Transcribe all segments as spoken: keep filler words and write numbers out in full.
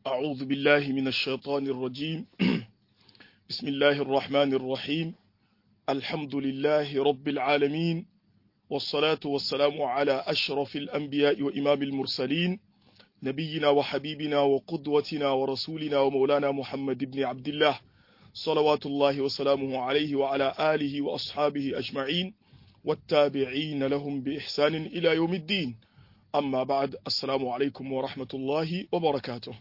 أعوذ بالله من الشيطان الرجيم بسم الله الرحمن الرحيم الحمد لله رب العالمين والصلاة والسلام على أشرف الأنبياء وإمام المرسلين نبينا وحبيبنا وقدوتنا ورسولنا ومولانا محمد بن عبد الله صلوات الله وسلامه عليه وعلى آله وأصحابه أجمعين والتابعين لهم بإحسان إلى يوم الدين أما بعد السلام عليكم ورحمة الله وبركاته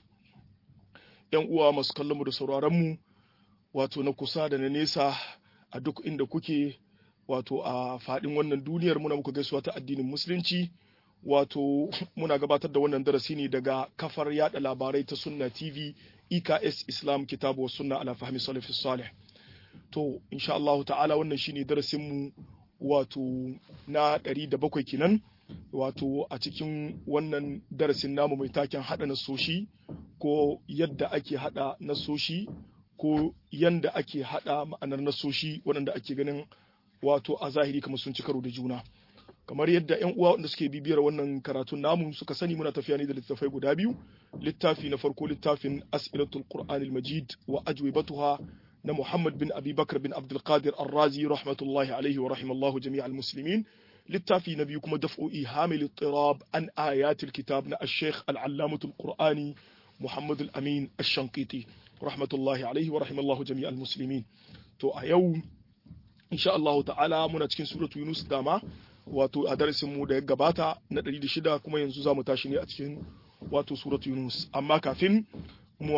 ‘Yan uwa masu kallonmu da sauraronmu, wato na kusa da na nesa a duk inda kuke, wato a faɗin wannan duniyar muna muka gaisuwa ta addinin Musulunci, wato muna gabatar da wannan darasi ne daga kafar yada labarai ta Sunna T V, E K S Islam Kitabu wa Sunna ala Fahmi Salafis Salih. To, insha Allah ta'ala wannan shine darasinmu wato na ɗari da bakwai kenan, wato a cikin wannan darasin namu mai taken haɗa nasoshi ko yadda ake haɗa nasoshi ko yanda ake haɗa ma'anar nasoshi waɗanda ake ganin wato a zahiri kamar sun ci karo da juna. Kamar yadda ‘yan uwa wanda suke bibiyar wannan karatun namu suka sani muna tafiya ne da littattafai guda biyu. Littafi na farko littafin As'ilatul Qur'anil Majid wa ajwibatuha na Muhammad bin Abi Bakr bin Abdul Qadir Ar-Razi rahmatullahi alaihi wa rahimallahu jami'al muslimin. Littafi na biyu kuma daf'u ihamil ittirab an ayatil kitab na Al-Sheikh Al-Allamatul Qur'ani Muhammad Al-Amin Ash-Shanqiti rahmatullahi alaihi wa rahimallahu jami'al muslimin. To a yau insha Allah ta'ala muna cikin suratu Yunus dama wato a darasin mu da ya gabata na ɗari da shida kuma yanzu zamu tashi ne a cikin wato suratu Yunus. Amma kafin mu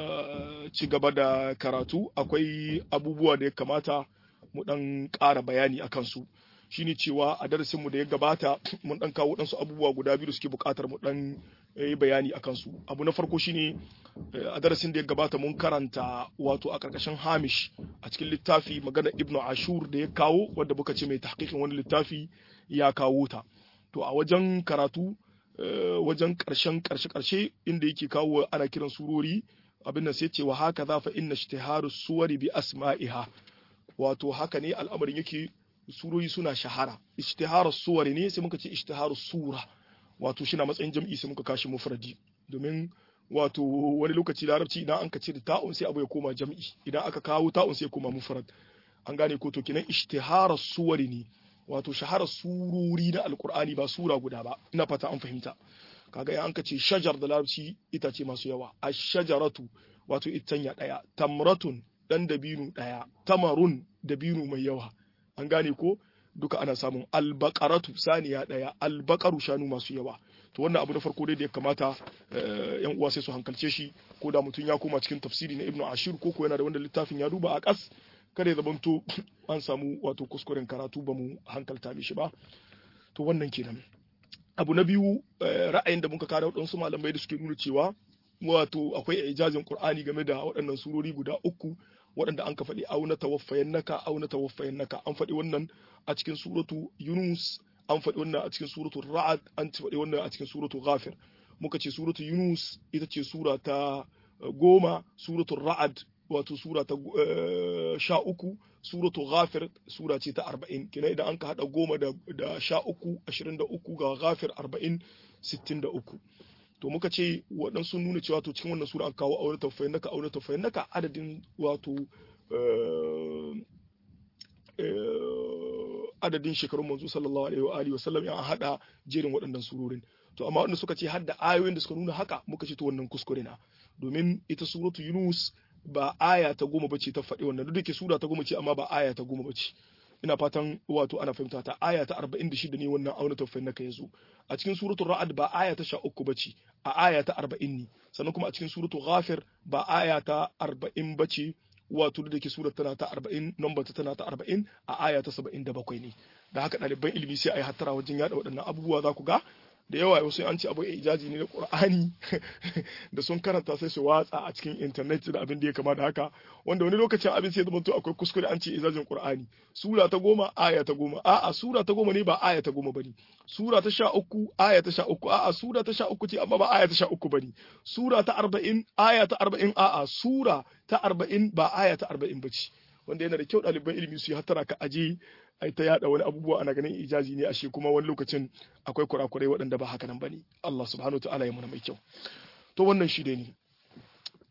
ci gaba da karatu akwai abubuwa da ya kamata mu dan ƙara bayani akan su. Shine cewa a darasin mu da ya gabata mun dan kawo wadansu abubuwa guda biyu da suke buƙatar mu dan yi bayani akan su. Abu na farko shine a darasin da ya gabata mun karanta wato a karkashin Hamish a cikin littafi magana Ibn Ashur da ya kawo wanda muka ce mai tahqiqin wani littafi ya kawo ta. To a wajen karatu wajen karshen karshe karshe inda yake kawo ana kiran surori abin nan sai ce wa haka za fa inna ishtiharu suwari bi asma'iha, wato haka ne al'amarin yake, surori suna shahara. Ishtiharu suwari ne sai muka ce ishtiharu sura, wato shi na matsayin jam'i sai muka kashi mufradi, domin wato wani lokaci larabci idan an ka ce da ta'un sai abu ya koma jam'i, idan aka kawo ta'un sai koma mufrad. An gane ko? To kenan ishtiharu suwari ne, wato shahara surori na alkur'ani ba sura guda ba. Ina fata an fahimta. Kaga ya an ka ce shajar da larabci itace masu yawa, ash-shajaratu wato itanya daya, tamratun dan dabinu daya, tamarun dabinu mai yawa. An gane ko? Duka ana samun albaqaratu saniya daya, albaqaru shanu masu yawa. To wannan abu na farko dai da ya kamata yan uwa sai su hankalce shi, ko da mutum ya koma cikin tafsiri na Ibn Ashur ko ko yana da wanda littafin ya duba a kas, kada ya zamanto an samu wato kuskuren karatu ba mu hankalta mishi ba. To wannan kenan. Abu na biyu, ra'ayin da muka kara waɗansu malamai da suke nuna cewa wato akwai ijazin Qur'ani game da waɗannan surori guda uku waɗanda an ka faɗi auna tawaffayan naka auna tawaffayan naka. An faɗi wannan a cikin suratu Yunus, an faɗi wannan a cikin suratu Ra'ad, an faɗi wannan a cikin suratu Ghafir. Muka ce suratu Yunus ita ce sura ta goma, suratu Ra'ad wato sura ta sha uku, suratu Ghafir sura ce ta arba'in. Kina idan an ka haɗa goma da, da sha uku, ashirin da uku ga Ghafir arba'in, sittin da uku. To muka ce waɗansu nuna cewa to cikin wannan sura an kawo aure taffayin naka aure taffayin naka adadin wato adadin shekarun manzo sallallahu alaihi wa alihi wasallam ya hada jerin waɗannan surorin. To amma wanda suka ce har da ayoyin da suka nuna haka muka ce to wannan kuskure na, domin ita suratu Yunus ba aya ta goma bace ta faɗi wannan, duk da ke sura ta goma ce amma ba aya ta goma bace. Ina fatan wato ana fahimta ta. Aya ta arba'in da shida ne wannan auna taffayin naka yazo. A cikin suratul Ra'd ba aya ta sha uku bace, a aya ta arba'in ne. Sannan kuma a cikin suratul Ghafir ba aya ta arba'in bace, wato da ke surar tana ta arba'in, number ta tana ta arba'in, a aya ta saba'in da bakwai ne. Da haka ɗaliban ilimi sai a yi hattara wajen yada waɗannan abubuwa. Za ku ga da yawa wasu an ce abu ijazi ne na Qur'ani da sun karanta sai su watsa a cikin internet da abin da ya kama da haka, wanda wani lokacin abin sai zama to akwai kuskure, an ce ijazin Qur'ani sura ta goma aya ta goma, a'a sura ta goma ne ba aya ta goma bane, sura ta sha uku aya ta sha uku, a'a sura ta sha uku ce amma ba aya ta sha uku bane, sura ta arba'in aya ta arba'in, a'a sura ta arba'in ba aya ta arba'in bace. Wanda yana da kyau ɗaliban ilimi su yi hattara ka aje ai ta yada wani abubuwa ana ganin ijazi ne, ashe kuma wani lokacin akwai kurakurai waɗanda ba haka nan bane. Allah subhanahu wa ta'ala ya muna mai kyau. To wannan shi dai ne.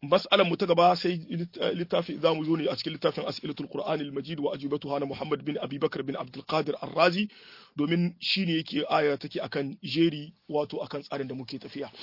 mas'alan mu ta gaba sai littafi zamu zo ne a cikin littafin as'ilatul qur'anil majid wa ajibatuha na muhammad bin abi bakr bin abdul qadir ar-razi domin shine yake aya take akan jeri wato akan tsarin da muke tafiya.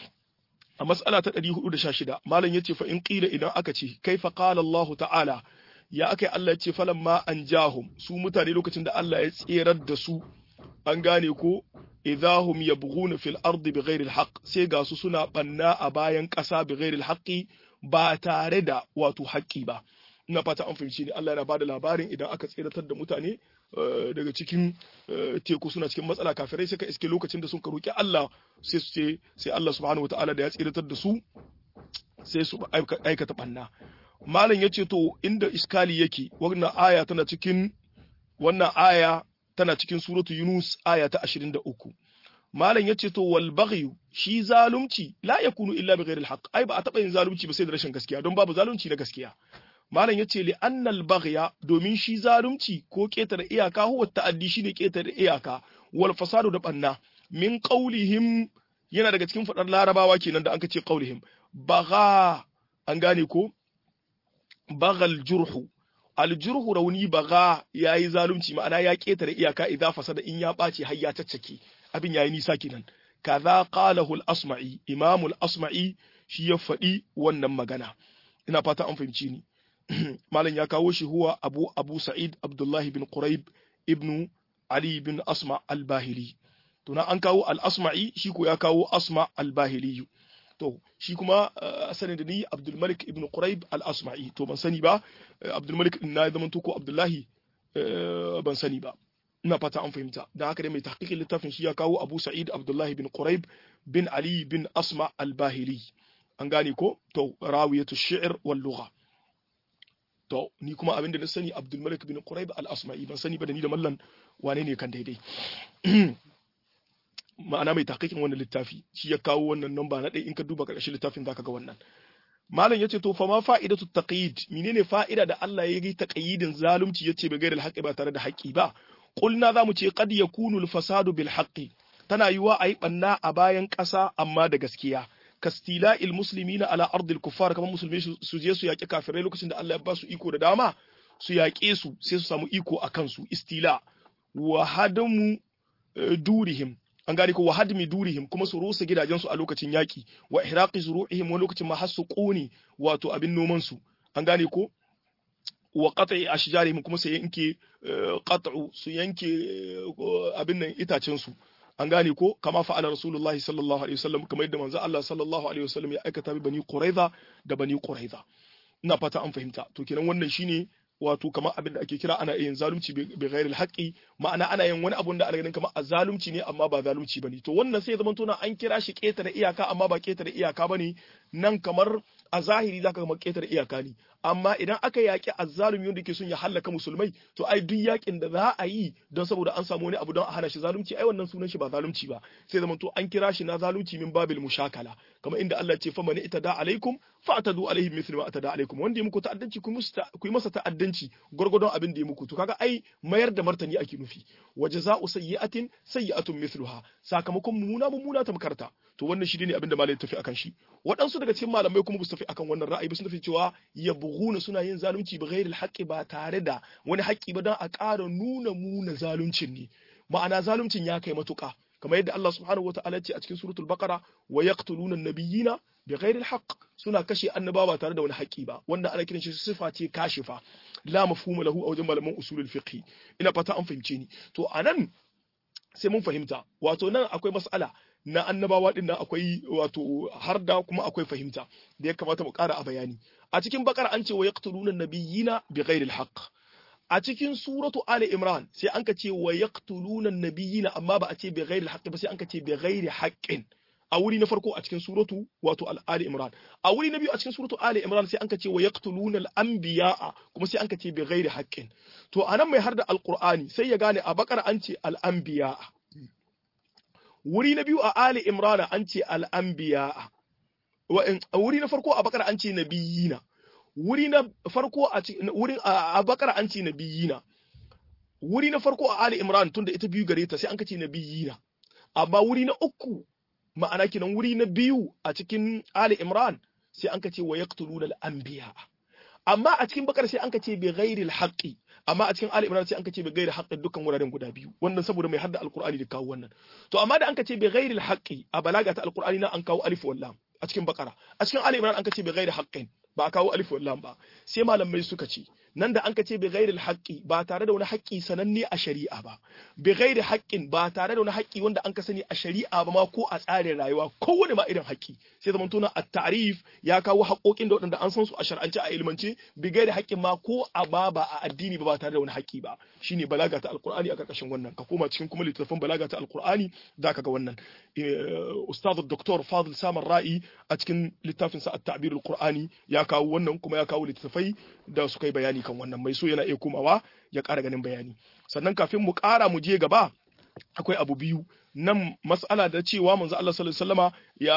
A mas'ala ta ɗari hudu da sha shida malam yace fa in qila idan aka ce kaifa qala Allah ta'ala ya akai Allah yace falamma anjahum su mutane lokacin da Allah ya tserar da su an gane ko idahum yabghuna fil ardi bighairi alhaq sai ga su suna banna a bayan ƙasa bighairi alhaqi ba tare da wato haƙƙi ba. Ina fata an fahimci ni. Allah yana bada labarin idan aka tseratar da mutane daga cikin teku suna cikin matsala kafirai sai ka iske lokacin da sun ka roki Allah sai su ce sai Allah subhanahu wataala da ya tseratar da su sai su aikata banna. Malam yace to inda iskali yake wannan aya tana cikin wannan aya tana cikin suratu Yunus aya ta ashirin da uku. Malam yace to wal baghy shi zalunci la yakunu illa bighairi alhaq ai ba a taba yin zalunci ba sai da rashin gaskiya don babu zalunci na gaskiya. Malam yace li annal baghya domin shi zalunci ko ketare iyaka huwa ta'addi shine ketare iyaka wal fasadu da banna min qaulihim yana daga cikin fadar larabawa kenan da anka ce qaulihim bagha an gane ko baghal jurhu aljurhu rauni baga yayi zalunci ma'ana ya ketare iyaka idza fasada in ya bace har ya caccake abin yayi nisa kenan kaza qalahu al-asma'i imam al-asma'i shi ya fadi wannan magana ina fata an fahimci ni malam ya kawo shi huwa abu abu sa'id abdullahi bin quraib ibnu ali bin asma al-bahili to na an kawo al-asma'i shi ko ya kawo asma al-bahili to shi kuma sanin da ni Abdul Malik ibn Quraib al-Asma'i to ban sani ba Abdul Malik din na zaman to ko Abdullahi ban sani ba ina fata an fahimta dan haka dai mai tahqiqin littafin shi ya kawo Abu Sa'id Abdullah ibn Quraib bin Ali bin Asma al-Bahili an gane ko to rawiyatu shi'r wal lugha to ni kuma abinda na sani Abdul Malik ibn Quraib al-Asma'i ban sani ba da ni da mallan wane ne kan daidai ma'ana mai tahqiqin wannan littafi shi ya kawo wannan namba na ɗaya in ka duba ƙarshen littafin zaka ga wannan malam yace to fa ma fa'idatu taqyid menene fa'ida da Allah ya yi taqyidin zalunci yace bai gairil haqqi ba tare da haƙƙi ba qulna zamu ce qad yakunu al fasadu bil haqqi tana yiwa ayi banna a bayan ƙasa amma da gaskiya kastila'il muslimina ala ardil kuffar kamar musulmi su je su yaƙi kafirai lokacin da Allah ya ba su iko da dama su yaƙe su sai su samu iko a kansu istila wa hadamu durihim an gane ko wa hadmi durihim kuma su rusa gidajensu a lokacin yaki wa ihraqi zuru'ihim wa lokacin ma har su kone wato abin noman su an gane ko wa qat'i ashjarihim kuma su yanke qat'u su yanke abin nan itacen su an gane ko kama fa'ala rasulullahi sallallahu alaihi wasallam kamar yadda manzo Allah sallallahu alaihi wasallam ya aikata bi bani quraiza da bani quraiza ina fata an fahimta to kenan wannan shine wato kamar abin da ake kira ana yin zalunci bi ghairi alhaqi ma'ana ana yin wani abun da ana ganin kamar azalunci ne amma ba zalunci bane to wannan sai zaman tona an kira shi ketare iyaka amma ba ketare iyaka bane nan kamar a zahiri zaka ga ketare iyaka ne amma idan aka yaki azzalumi wanda ke son ya halaka musulmai to ai duk yakin da za a yi don saboda an samu wani abu don a hana shi zalunci ai wannan sunan shi ba zalunci ba sai zaman to an kira shi na zalunci min babil mushakala kamar inda Allah ya ce famani itada alaikum fa'tadu alaihim mithlu ma atada alaikum wanda ya muku ta'addanci ku yi masa ta'addanci gurgurdon abin da ya muku to kaga ai mayar da martani ake nufi wa jazaa'u sayyi'atin sayyi'atun mithluha sakamakon mumuna mumuna ta makarta to wannan shi ne abin da malai tafi akan shi waɗansu daga cikin malamai kuma ba su tafi akan wannan ra'ayi ba sun tafi cewa yabghuna suna yin zalunci bi ghairi alhaqi ba tare da wani haƙƙi ba dan a ƙara nuna muna zaluncin ne ma'ana zaluncin ya kai matuƙa kamar yadda Allah subhanahu wataala ce a cikin suratul baqara wa yaqtuluna an-nabiyina bi ghairi alhaq suna kashe annabawa ba tare da wani haƙƙi ba wanda ana kiran shi sifa ce kashifa la mafhuma lahu a wajen malaman usulul fiqh ina fata an fahimce ni to anan sai mun fahimta wato nan akwai mas'ala na annabawa din nan akwai wato harda kuma akwai fahimta da ya kamata mu ƙara a bayani a cikin bakara an ce wa yaqtuluna nabiyina bighairi alhaq a cikin suratu ali imran sai an ka ce wa yaqtuluna nabiyina amma ba a ce bighairi alhaq ba sai an ka ce bighairi haqqin a wuri na farko a cikin suratu wato al-ali imran a wuri na biyu a cikin suratu ali imran sai an ka ce wa yaqtuluna al-anbiya'a kuma sai an ka ce bighairi haqqin to anan mai harda alqur'ani sai ya gane a bakara an ce al-anbiya'a wuri na biyu a Ali Imran an ce al'anbiya a wuri na farko a bakara an ce nabiyina wuri na farko a wurin a bakara an ce nabiyina wuri na farko a Ali Imran tunda ita biyu gare ta sai an kace nabiyina amma wuri na uku ma'ana kinan wuri na biyu a cikin Ali Imran sai an ka ce wa yaqtuluna al-anbiya amma a cikin bakar sai an ka ce bi ghairil haqqi amma a cikin ali imran sai an ka ce bi ghairil haqqi dukkan wuraren guda biyu wannan saboda mai hadda alqur'ani da kawo wannan to amma da an ka ce bi ghairil haqqi a balaga ta alqur'ani na an kawo alif wal lam a cikin bakara a cikin ali imran an ka ce bi ghairil haqqin ba a kawo alif wal lam ba sai malamai suka ce nan da an ka ce bi ghairil haqqi ba tare da wani haƙƙi sananne a shari'a ba bi ghairi haqqin ba tare da wani haƙƙi wanda an ka sani a shari'a ba ma ko a tsarin rayuwa kowane ma irin haƙƙi sai zaman tona at-ta'rif ya kawo haƙoƙin da waɗanda an san su a shar'ance a ilmance bi ghairi haqqin ma ko a ba ba a addini ba ba tare da wani haƙƙi ba shine balaga ta alqur'ani a karkashin wannan ka koma cikin kuma littattafan balaga ta alqur'ani zaka ga wannan ustad doktor Fadil Samar Ra'i a cikin littafin sa at-ta'bir al-qur'ani ya kawo wannan kuma ya kawo littattafai da suka yi bayani kan wannan mai so yana iya komawa ya ƙara ganin bayani sannan kafin mu ƙara mu je gaba akwai abu biyu nan mas'ala da cewa manzo Allah sallallahu alaihi wasallama ya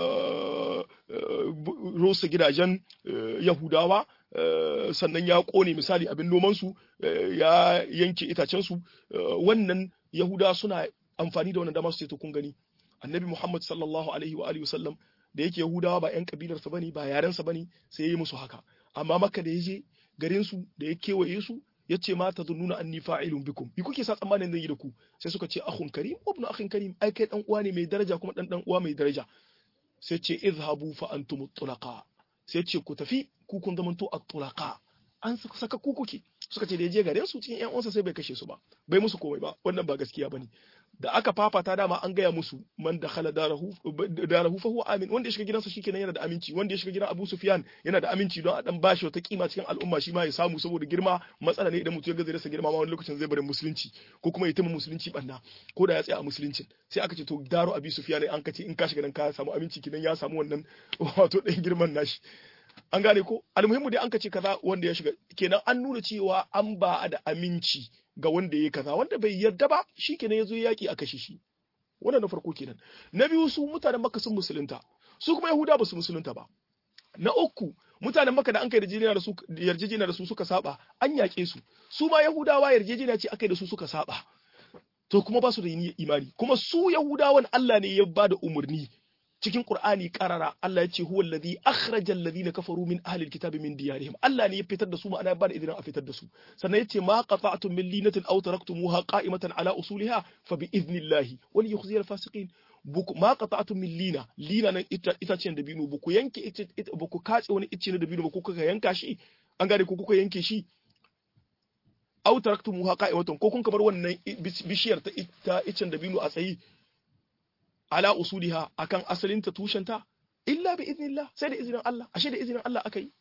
rosa gidajen Yahudawa sannan ya kone misali abin noman su ya yanke itacen su wannan Yahudawa suna amfani da wannan dama su ce to kun gani Annabi Muhammad sallallahu alaihi wa alihi wasallam da yake Yahudawa ba ƴan kabilarsa bane ba yarensa bane sai ya yi musu haka amma Makka da yaje garin su da ya kewaye su ya ce ma ta zununa anni fa'ilun bikum bi kuke sa tsammanin zan yi da ku sai suka ce akhun karim ibnu akhin karim ai kai dan uwa ne mai daraja kuma dan dan uwa mai daraja sai ce izhabu fa antum tulaqa sai ce ku tafi ku kun zamanto at-tulaqa an saka ku kuke suka ce da je garin su cikin ƴan uwansa sai bai kashe su ba bai musu komai ba wannan ba gaskiya bane da aka fafata dama an gaya musu man dakhala darahu darahu fa huwa amin wanda ya shiga gidansa shikenan yana da aminci wanda ya shiga gidan Abu Sufyan yana da aminci don a dan bashi wata kima cikin al'umma shi ma ya samu saboda girma matsala ne idan mutum ya ga zai rasa girma ma wani lokacin zai bari musulunci ko kuma ya tuma musulunci banna ko da ya tsaya a musuluncin sai aka ce to daru Abu Sufyan an kace in ka shiga nan ka samu aminci kidan ya samu wannan wato dan girman nashi an gane ko almuhimmu dai an kace kaza wanda ya shiga kenan an nuna cewa an ba da aminci ga wanda ya kaza wanda bai yarda ba shikenan yazo yaki a kashe shi wannan na farko kenan na biyu su mutanen Makka sun musulunta su kuma Yahuda ba su musulunta ba na uku mutanen Makka da an kai yarjejeniya da su yarjejeniya da su suka saba an yake su su ma Yahudawa yarjejeniya ce akai da su suka saba to kuma ba su da imani kuma su Yahudawan Allah ne ya bada umurni cikin Qur'ani karara Allah ya ce huwa alladhi akhraja alladhina kafaru min ahli alkitabi min diyarihim Allah ne ya fitar da su ma'ana ba da idan a fitar da su sannan yace ma qata'tum min linatin aw taraktumuha qa'imatan ala usuliha fa bi idnillahi wal yukhzi alfasiqin buku ma qata'tum min lina lina nan ita ita ce da binu buku yanke ita buku katse wani icce na da binu buku kuka yanka shi an gane ko kuka yanke shi aw taraktumuha qa'imatan ko kun kamar wannan bishiyar ta ita iccen da binu a tsayi ala usuliha akan asalinta tushenta illa bi idnillah sai da izinin Allah ashe da izinin Allah akai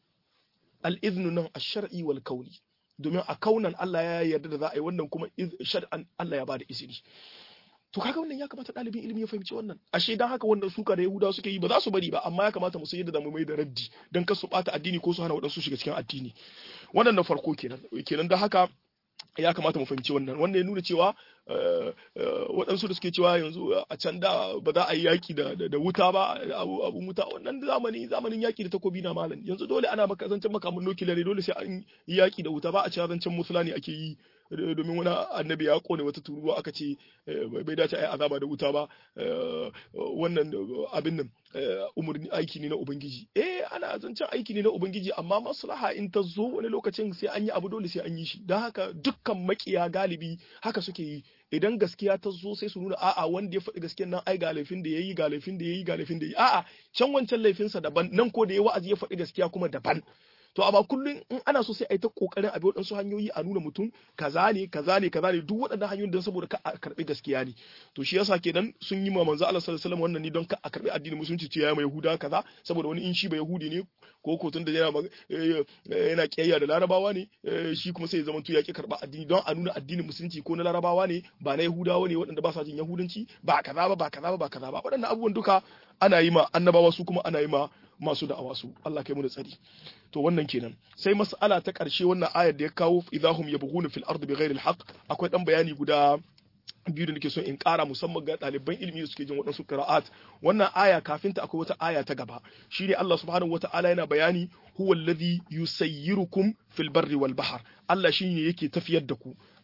al iznu nan ash-shar'i wal kauni domin a kaunan Allah ya yarda da za a yi wannan kuma shar'an Allah ya bada izini to kaga wannan ya kamata dalibin ilimi ya fahimci wannan ashe dan haka wannan suka da Yahudawa suke yi ba za su bari ba amma ya kamata mu san yadda zamu mai da raddi dan kar su bata addini ko su hana wadansu shiga cikin addini wannan na farko kenan kenan dan haka ya kamata mu fahimci wannan wanda ya nuna cewa waɗansu da suke cewa yanzu a can da ba za a yi yaƙi da wuta ba abun wuta wannan zamani zamanin yaƙi da takobi na malam yanzu dole ana maka zancen makamun nukiliya dole sai an yi yaƙi da wuta ba a cewa zancen musulani ake yi domin wani annabi ya kone wata turuwa aka ce bai dace a yi azaba da wuta ba wannan abin nan umarni aiki ne na ubangiji eh ana zancen aiki ne na ubangiji amma maslaha in ta zo wani lokacin sai an yi abu dole sai an yi shi don haka dukkan makiya galibi haka suke yi idan gaskiya ta zo sai su nuna a'a wanda ya faɗi gaskiyar nan ai ga laifin da yayi ga laifin da yayi ga laifin da yayi a'a can wancan laifinsa daban nan ko da ya wa'azi ya faɗi gaskiya kuma daban to amma kullum in ana so sai a yi ta kokarin a bi waɗansu hanyoyi a nuna mutum kaza ne kaza ne kaza ne duk waɗannan hanyoyin don saboda ka a karɓi gaskiya ne to shi yasa kenan sun yi ma manzo Allah sallallahu alaihi wasallam wannan ne don ka a karɓi addinin musulunci ce ya mai yahuda kaza saboda wani in shi ba yahudi ne ko ko tun da yana yana kiyayya da larabawa ne shi kuma sai ya zama to ya ki karɓa addini don a nuna addinin musulunci ko na larabawa ne ba na yahudawa ne waɗanda ba sa jin yahudanci ba kaza ba ba kaza ba ba kaza ba waɗannan abubuwan duka ana yi ma annabawa su kuma ana yi ma masu da'awa su Allah kai mu da tsari to wannan kenan sai mas'ala ta ƙarshe wannan ayar da ya kawo idahum yabghuna fil ardi bighairi alhaq akwai dan bayani guda biyu da nake so in ƙara musamman ga ɗaliban ilimi da suke jin waɗansu qira'at wannan aya kafin ta akwai wata aya ta gaba shine Allah subhanahu wata'ala yana bayani huwa alladhi yusayyirukum fil barri wal bahr Allah shine yake tafiyar da ku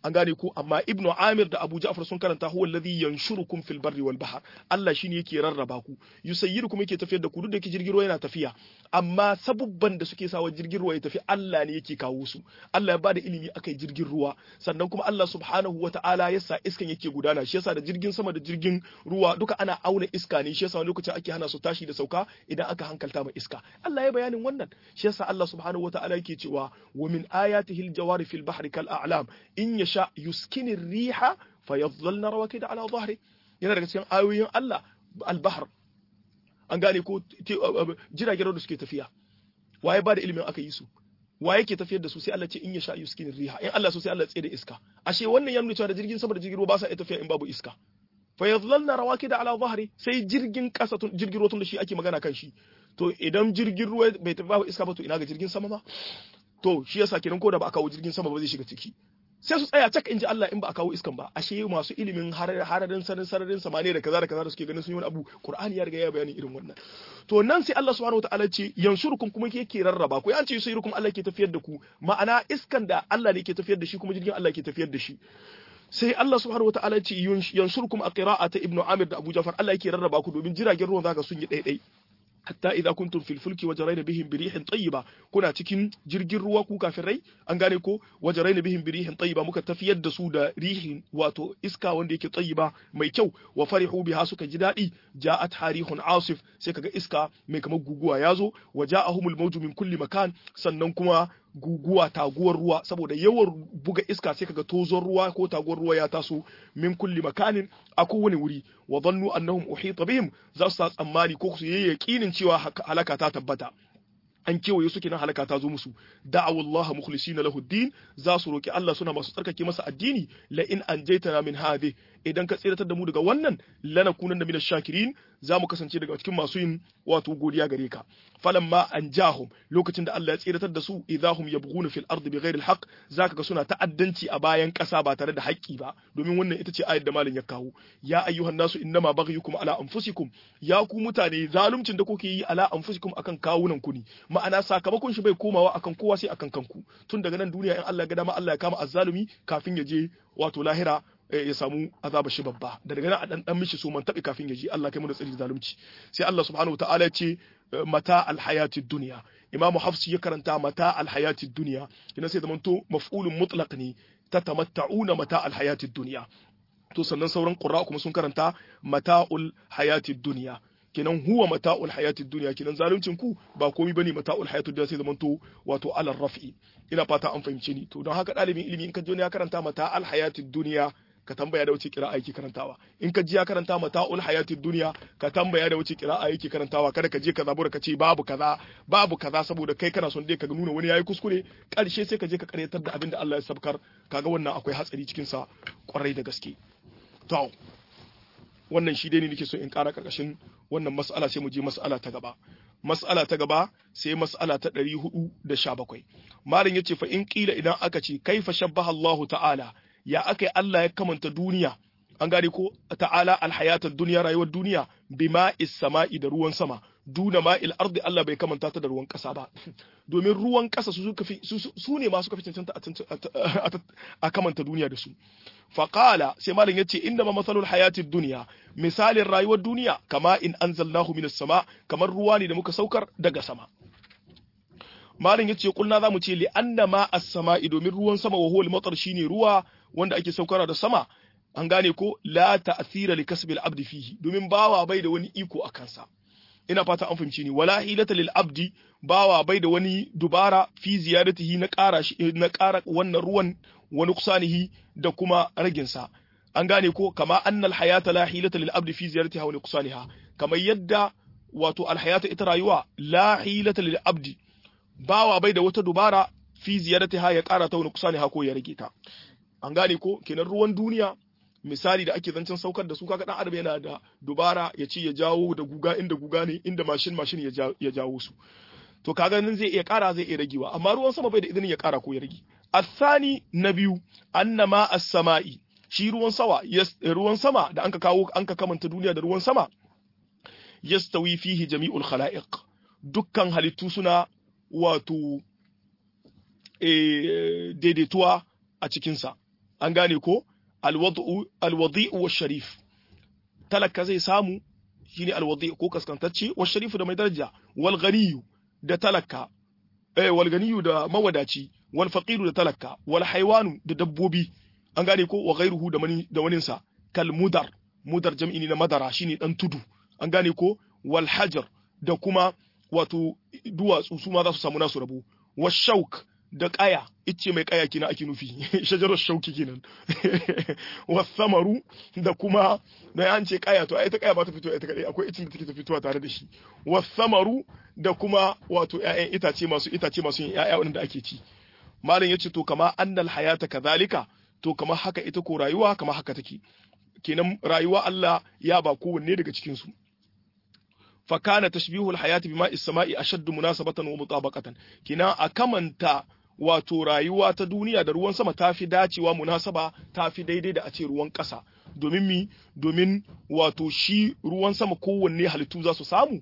an gane ko amma ibnu amir da abu ja'far sun karanta huwa alladhi yanshurukum fil barri wal bahr Allah shine yake rarraba ku yusayyirukum yake tafiyar da ku duk da yake jirgin ruwa yana tafiya amma sabubban da suke sawa jirgin ruwa ya tafi Allah ne yake kawo su Allah ya bada ilimi akai jirgin ruwa sannan kuma Allah subhanahu wataala yasa iskan yake gudana shi yasa da jirgin sama da jirgin ruwa duka ana auna iska ne shi yasa lokacin ake hana su tashi da sauka idan aka hankalta ma iska Allah ya bayanin wannan shi yasa Allah subhanahu wataala yake cewa wa min ayatihi al-jawari fil bahri kal a'lam in yasha yuskinir riha fayadhallna rawakid ala dhahri yana daga cikin ayoyin Allah al-bahr an gane ko jiragen da suke tafiya waye ba da ilimin aka yi su waye yake tafiyar da su sai Allah ce in yasha yuskinir riha in Allah so sai Allah tsaye da iska ashe wannan ya nuna cewa da jirgin sama da jirgin ruwa ba sa iya tafiya in babu iska fayadhallna rawakid ala dhahri sai jirgin kasa jirgin ruwa tun da shi ake magana kan shi to idan jirgin ruwa bai tafi babu iska ba to ina ga jirgin sama ma to shi yasa kenan ko da ba a kawo jirgin sama ba zai shiga ciki sai su tsaya cak inji Allah in ba a kawo iskan ba ashe masu ilimin hararin sanin sararin samaniya da kaza da kaza da suke ganin sun yi wani abu Qur'ani ya riga ya bayani irin wannan to nan sai Allah subhanahu wataala ce yansurukum kuma yake rarraba ku an ce yusirukum Allah ke tafiyar da ku ma'ana iskan da Allah ne ke tafiyar da shi kuma jirgin Allah ke tafiyar da shi sai Allah subhanahu wataala ce yansurukum a qira'ata ibnu Amir da Abu Ja'far Allah yake rarraba ku domin jiragen ruwan zaka sun yi daidai hatta idza kuntum fil fulki wajrayna bihim bi rihin tayyiba kuna cikin jirgin ruwa ku kafirai an gane ko wajrayna bihim bi rihin tayyiba muka tafiyar da su da rihin wato iska wanda yake tayyiba mai kyau wa farihu biha suka ji dadi ja'at harihun asif sai kaga iska mai kamar guguwa yazo wa ja'ahumul mawju min kulli makan sannan kuma guguwa taguwar ruwa saboda yawan buga iska sai kaga tozon ruwa ko taguwar ruwa ya taso min kulli makanin a kowane wuri wa dhannu annahum uhita bihim za su tsammani ko su yi yaqinin cewa halaka ta tabbata an kewaye su kenan halaka ta zo musu da'awu Allah mukhlisina lahu din za su roki Allah suna masu tsarkake masa addini la in anjaytana min hadhi idan ka tsiratar da mu daga wannan lanakunanna minash shakirin za mu kasance daga cikin masu yin wato godiya gare ka falamma anjahum lokacin da Allah ya tsiratar da su idahum yabghuna fil ardi bighairi alhaq zaka ga suna ta'addanci a bayan kasa ba tare da haƙƙi ba domin wannan ita ce ayar da malam ya kawo ya ayyuhan nasu innama baghyukum ala anfusikum ya ku mutane zaluncin da kuke yi ala anfusikum akan kawunan ku ne ma'ana sakamakon shi bai komawa akan kowa sai akan kanku tun daga nan duniya in Allah ya ga dama Allah ya kama azzalumi kafin ya je wato lahira ya samu azaba shi babba da daga nan a dan dan mishi so man tabi kafin ya ji Allah kai mu da tsari zalunci sai Allah subhanahu wataala ya ce mata alhayatid dunya imamu hafsi ya karanta mata alhayatid dunya kina sai zamanto maf'ulun mutlaq ne tatamatta'una mata alhayatid dunya to sannan sauran qurra kuma sun karanta mata'ul hayatid dunya kenan huwa mata'ul hayatid dunya kenan zaluncin ku ba komai bane mata'ul hayatid dunya sai zamanto wato alal raf'i ina fata an fahimce ni to don haka dalibin ilimi in ka je ne ya karanta mata'al hayatid dunya ka tambaya da wace kira'a yake karantawa in ka ji ya karanta mata'ul hayatid dunya ka tambaya da wace kira'a yake karantawa kada ka je ka zabura ka ce babu kaza babu kaza saboda kai kana son dai ka nuna wani yayi kuskure karshe sai ka je ka karyatar da abin da Allah ya sabkar kaga wannan akwai hatsari cikin sa kwarai da gaske to wannan shi dai ne nake so in ƙara karkashin wannan mas'ala sai mu je mas'ala ta gaba mas'ala ta gaba sai mas'ala ta ɗari hudu da sha bakwai malam yace fa in qila idan aka ce kaifa shabbaha Allah ta'ala ya akai Allah ya kamanta duniya an gane ko ta'ala alhayatud dunya rayuwar duniya bima'is sama'i da ruwan sama duna ma'il ardi Allah bai kamanta ta da ruwan kasa ba domin ruwan kasa su suka fi su ne ma suka fi cancanta a kamanta duniya da su faqala sai malam yace inda ma masalul hayatid dunya misalin rayuwar duniya kama in anzalnahu minas sama kamar ruwa ne da muka saukar daga sama malam yace kulna zamu ce li annama as-sama'i domin ruwan sama wa huwal matar shine ruwa wanda ake saukara da sama an gane ko la ta'thira li kasbil abdi fihi domin bawa bai da wani iko a kansa ina fata an fahimci ni wala hilata lil abdi bawa bai da wani dubara fi ziyadatihi na ƙara shi na ƙara wannan ruwan wani kusanihi da kuma ragin sa an gane ko kama annal hayata la hilata lil abdi fi ziyadatiha wa kusaniha kamar yadda wato al hayata ita rayuwa la hilata lil abdi bawa bai da wata dubara fi ziyadatiha ya ƙara ta wani kusaniha ko ya rage ta an gane ko kenan ruwan duniya misali da ake zancen saukar da su kaga dan adam yana da dubara ya ci ya jawo da guga inda guga ne inda mashin mashin ya jawo su to kaga nan zai iya kara zai iya ragewa amma ruwan sama bai da idinin ya kara ko ya rage athani na biyu annama as-sama'i shi ruwan sawa ruwan sama da anka kawo anka kamanta duniya da ruwan sama yastawi fihi jami'ul khalaiq dukkan halittu suna wato eh daidaituwa a cikin sa an gane ko alwadu alwadi'u wash-sharif talaka zai samu shine alwadi ko kaskantacce wash-sharifu da mai daraja wal ghaniyu da talaka eh wal ghaniyu da mawadaci wal faqiru da talaka wal haywanu da dabbobi an gane ko wa ghairuhu da mani da waninsa kal mudar mudar jam'i ne na madara shine dan tudu an gane ko wal hajar da kuma wato duwatsu su ma za su samu nasu rabo washauk da kaya icce mai kaya kina ake nufi shajarar shauki kenan wasamaru da kuma da an ce kaya to ai ta kaya ba ta fito ita kadai akwai icin da take ta fitowa tare da shi wasamaru da kuma wato ƴaƴan itace masu itace masu yin ƴaƴa wanda ake ci malam yace to kama annal hayata kadhalika to kama haka ita ko rayuwa kama haka take kenan rayuwa Allah ya ba kowanne daga cikin su fa kana tashbihul hayati bima is-sama'i ashaddu munasabatan wa mutabaqatan kina akamanta wato rayuwa ta duniya da ruwan sama tafi dacewa munasaba tafi daidai da a ce ruwan ƙasa domin mi domin wato shi ruwan sama kowanne halittu za su samu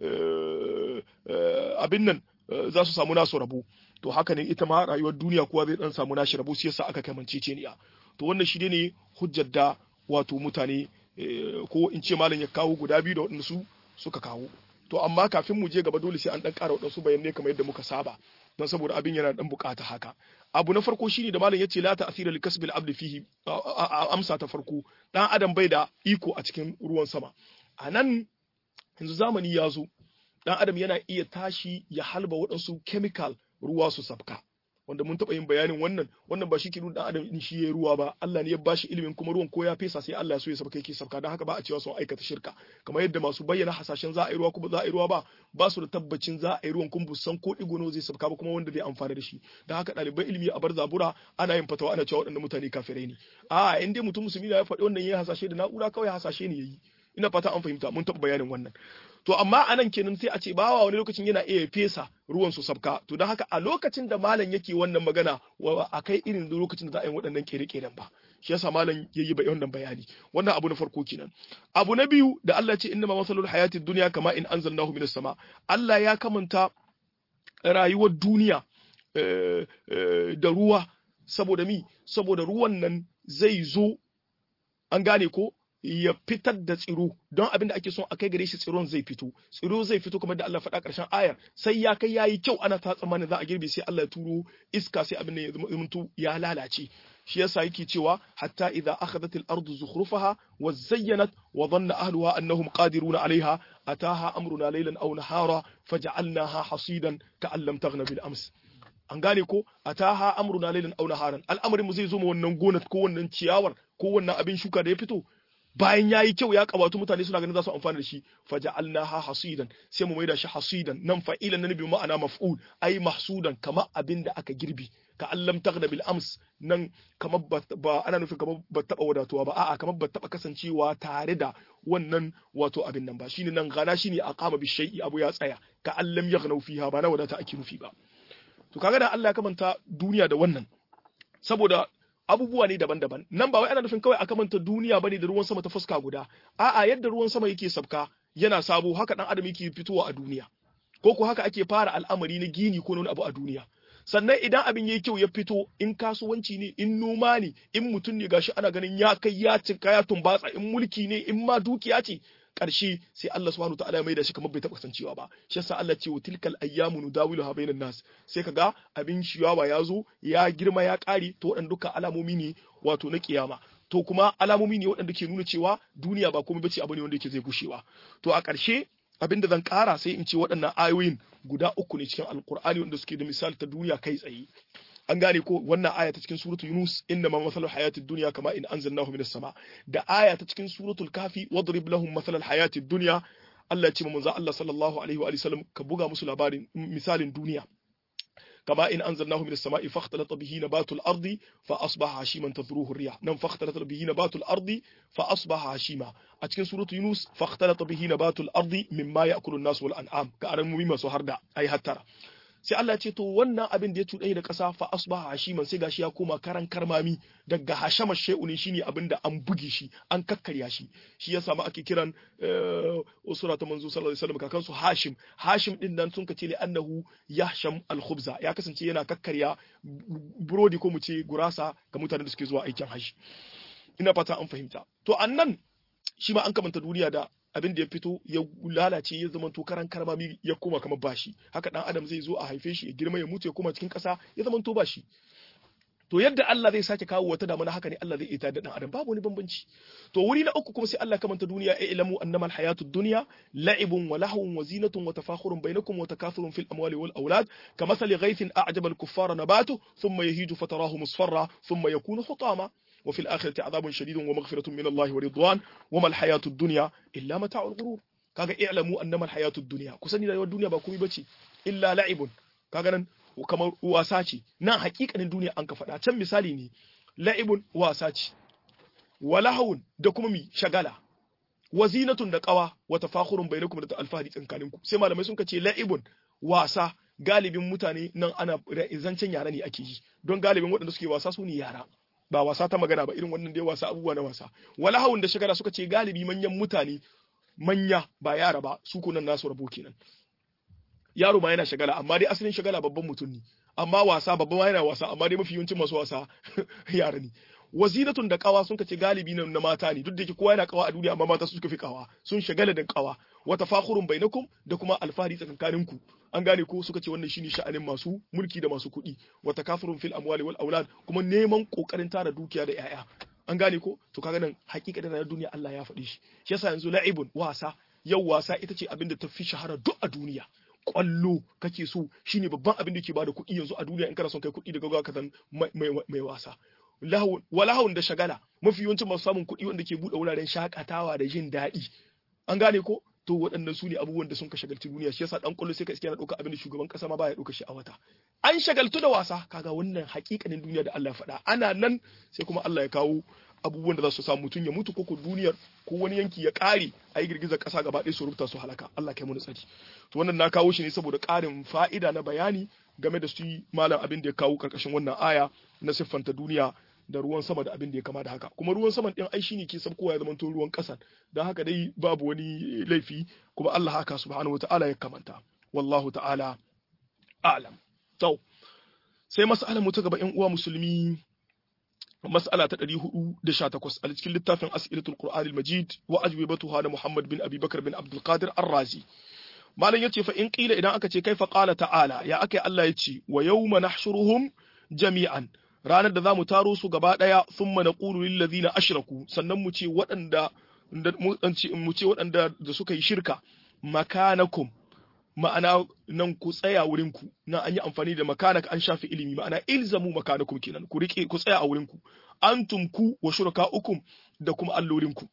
abin nan za su samu nasu rabo to haka ne ita ma rayuwar duniya kowa zai dan samu nashi rabo sai yasa aka kamance ce niya to wannan shi ne hujjar da wato mutane ko in ce malam ya kawo guda biyu da waɗanda su suka kawo to amma kafin mu je gaba dole sai an dan ƙara waɗansu bayanai kamar yadda muka saba don saboda abin yana dan bukata haka abu na farko shine da malam yace la ta'thira li kasbil abd fihi amsa ta farko dan adam bai da iko a cikin ruwan sama anan yanzu zamani ya zo dan adam yana iya tashi ya halba waɗansu chemical ruwa su sabka wanda mun taɓa yin bayanin wannan wannan ba shi ke nuna dan adam in shi yayi ruwa ba Allah ne ya bashi ilimin kuma ruwan ko ya fesa sai Allah ya so ya sabka yake sabka dan haka ba a cewa sun aikata shirka kamar yadda masu bayyana hasashen za a yi ruwa kuma za a yi ruwa ba ba su da tabbacin za a yi ruwan kuma busan ko digono zai sabka ba kuma wanda zai amfana da shi dan haka ɗaliban ilimi a bar zabura ana yin fatawa ana cewa waɗannan mutane kafirai ne a in dai mutum musulmi ya faɗi wannan yayi hasashe da na'ura kawai hasashe ne yayi ina fata an fahimta mun taɓa bayanin wannan to amma anan kenan sai a ce bawa wani lokacin yana iya fesa ruwan su sabka to don haka a lokacin da malam yake wannan magana a kai irin lokacin da za a yi waɗannan kere-keren ba shi yasa malam yayi bai wannan bayani wannan abu na farko kenan abu na biyu da Allah ce inna ma masalul hayatid dunya kama in anzalnahu minas sama Allah ya kamanta rayuwar duniya da ruwa saboda mi saboda ruwan nan zai zo an gane ko ya fitar da tsiro don abin da ake son a kai gare shi tsiron zai fito tsiro zai fito kamar da Allah faɗa ƙarshen ayar sai ya kai yayi kyau ana ta tsammanin za a girbe sai Allah ya turo iska sai abin da ya zama ya lalace shi yasa yake cewa hatta idza akhadhat al-ardu zukhrufaha wa zayyanat wa dhanna ahluha annahum qadiruna 'alayha ataha amruna laylan aw nahara faj'alnaha hasidan ka'an lam taghna bil ams an gane ko ataha amruna laylan aw naharan al'amarin mu zai zo mu wannan gonar ko wannan ciyawar ko wannan abin shuka da ya fito bayan yayi kyau ya kabatu mutane suna ganin za su amfana da shi faja'alnaha hasidan sai mu maida shi hasidan nan fa'ilan nan bi ma'ana maf'ul ai mahsudan kama abinda aka girbi ka allam taghna bil ams nan kamar ba ana nufin kamar ba taba wadatuwa ba a'a kamar ba taba kasancewa tare da wannan wato abin nan ba shine nan gana shine aqama bi shay'i abu ya tsaya ka allam yaghna fiha ba na wadata ake nufi ba to kaga da Allah ya kamanta duniya da wannan saboda abubuwa ne daban-daban nan ba wai ana nufin kawai a kamanta duniya bane da ruwan sama ta fuska guda a'a yadda ruwan sama yake sabka yana sabo haka dan adam yake fitowa a duniya ko ko haka ake fara al'amari na gini ko wani abu a duniya sannan idan abin yayi kyau ya fito in kasuwanci ne in noma ne in mutum ne gashi ana ganin ya kai ya cika ya tumbatsa in mulki ne in ma dukiya ce karshe sai Allah subhanahu wataala ya maida shi kamar bai taba kasancewa ba shi yasa Allah ce wa tilkal ayyamu nudawiluha bainan nas sai kaga abin shiyawa ya zo ya girma ya kare to waɗanda dukkan alamomi ne wato na kiyama to kuma alamomi ne waɗanda ke nuna cewa duniya ba komai bace abu ne wanda yake zai gushewa to a ƙarshe abin da zan ƙara sai in ce waɗannan ayoyin guda uku ne cikin alkur'ani wanda suke da misali ta duniya kai tsaye an gane ko wannan aya ta cikin suratul yunus inna ma masalul hayatid dunya kama in anzalnahu minas sama da aya ta cikin suratul kafi wadrib lahum masalal hayatid dunya Allah ya ce manzo Allah sallallahu alaihi wa sallam ka buga musu labarin misalin duniya kama in anzalnahu minas sama'i fakhtalata bihi nabatul ardi fa asbaha hashiman tadhruhu ar-riyah nan fakhtalata bihi nabatul ardi fa asbaha hashima a cikin suratul yunus fakhtalata bihi nabatul ardi mimma ya'kulu an-nas wal an'am ka aran mu masu harda ai hattara sai Allah ya ce to wannan abin da ya cuɗe da ƙasa fa asbaha hashiman sai gashi ya koma karan karmami daga hashama shay'un ne shine abin da an buge shi an kakkarya shi shi yasa ma ake kiran usura ta manzo sallallahu alaihi wasallam kakan su hashim hashim din nan sun kace li annahu yahsham al-khubza ya kasance yana kakkarya burodi ko mu ce gurasa ga mutanen da suke zuwa aikin haji ina fata an fahimta to annan shi ma an kamanta duniya da abin da ya fito ya lalace ya zama to karan karmami ya koma kamar bashi haka dan adam zai zo a haife shi ya girma ya mutu ya koma cikin ƙasa ya zama to bashi to yadda Allah zai sake kawo wata damana haka ne Allah zai ita da dan adam babu wani bambanci to wuri na uku kuma sai Allah kamanta duniya ya ilamu annamal hayatud dunya la'ibun wa lahwun wa zinatun wa tafakhurun bainakum wa takathurun fil amwali wal awlad kamathali ghaythin a'jaba al kuffara nabatu thumma yahiju fatarahu musfarra thumma yakunu hutama وفي الآخرة عذاب شديد ومغفرة من الله ورضوان وما الحياة الدنيا إلا متاع الغرور kaga i'lamu annama alhayatu ad-dunya kusani rayuwar duniya ba komai bace illa la'ibun kaga nan kamar wasa ce nan hakikanin duniya an ka faɗa can misali ne la'ibun wasa ce walahun da kuma mi shagala wazinatun da qawa wa tafakhurun bainakum da alfahari tsankaninku sai malamai sun kace la'ibun wasa galibin mutane nan ana zancen yara ne ake yi don galibin waɗanda suke wasa su ne yara ba wasa ta magana ba irin wannan dai wasa abubuwa na wasa wala hawun da shagala suka ce galibi manyan mutane manya ba yara ba su kunan nasu rabo kenan yaro ma yana shagala amma dai asalin shagala babban mutum ne amma wasa babban ma yana wasa amma dai mafi yawancin masu wasa yara ne wazinatun da kawa sun kace galibi na mata ne duk da yake kowa yana kawa a duniya amma mata su suka fi kawa sun shagala da kawa wa tafakhurun bainakum da kuma alfahari tsakankaninku an gane ko suka ce wannan shine sha'anin masu mulki da masu kuɗi wa takafurun fil amwali wal aulad kuma neman kokarin tara dukiya da yaya an gane ko to kaga nan hakikatin rayuwar duniya Allah ya faɗi shi shi yasa yanzu la'ibun wasa yau wasa ita ce abin da ta fi shahara duk a duniya kwallo kake so shine babban abin da ke bada kuɗi yanzu a duniya in kana son kai kuɗi daga ka san mai wasa walahun da shagala mafi yawancin masu samun kuɗi wanda ke buɗe wuraren shakatawa da jin daɗi an gane ko to waɗannan su ne abubuwan da sun ka shagalci duniya shi yasa dan kullu sai ka iske na ɗauka abin da shugaban ƙasa ma baya ɗauka shi a wata an shagaltu da wasa kaga wannan hakikanin duniya da Allah ya faɗa ana nan sai kuma Allah ya kawo abubuwan da za su sa mutum ya mutu ko ko duniyar ko wani yanki ya ƙare a yi girgizar ƙasa gaba ɗaya su rubuta su halaka Allah kai mu tsari to wannan na kawo shi ne saboda ƙarin fa'ida na bayani game da su malam abin da ya kawo karkashin wannan aya na siffanta duniya da ruwan sama da abin da ya kama da haka kuma ruwan saman din ai shine ke sabkowa ya zamanto ruwan kasan dan haka dai babu wani laifi kuma Allah haka subhanahu wataala ya kamanta wallahu ta'ala a'lam to sai mas'alar mu ta gaba ƴan uwa musulmi mas'ala ta ɗari hudu da sha takwas a cikin littafin as'ilatul qur'anil majid wa ajwibatuha da Muhammad bin Abi Bakar bin Abdul Qadir Ar-Razi malam yace fa in qila idan aka ce kaifa qala ta'ala ya akai Allah yace wa yawma nahshuruhum jami'an ranar da za mu taro su gaba ɗaya sun mana ƙulu lillazina ashraku sannan mu ce waɗanda mu ce waɗanda da suka yi shirka makanakum ma'ana nan ku tsaya wurin ku nan an yi amfani da makanak an shafi ilimi ma'ana ilzamu makanakum kenan ku rike ku tsaya a wurin ku antum ku wa shurakaukum da kuma allolin ku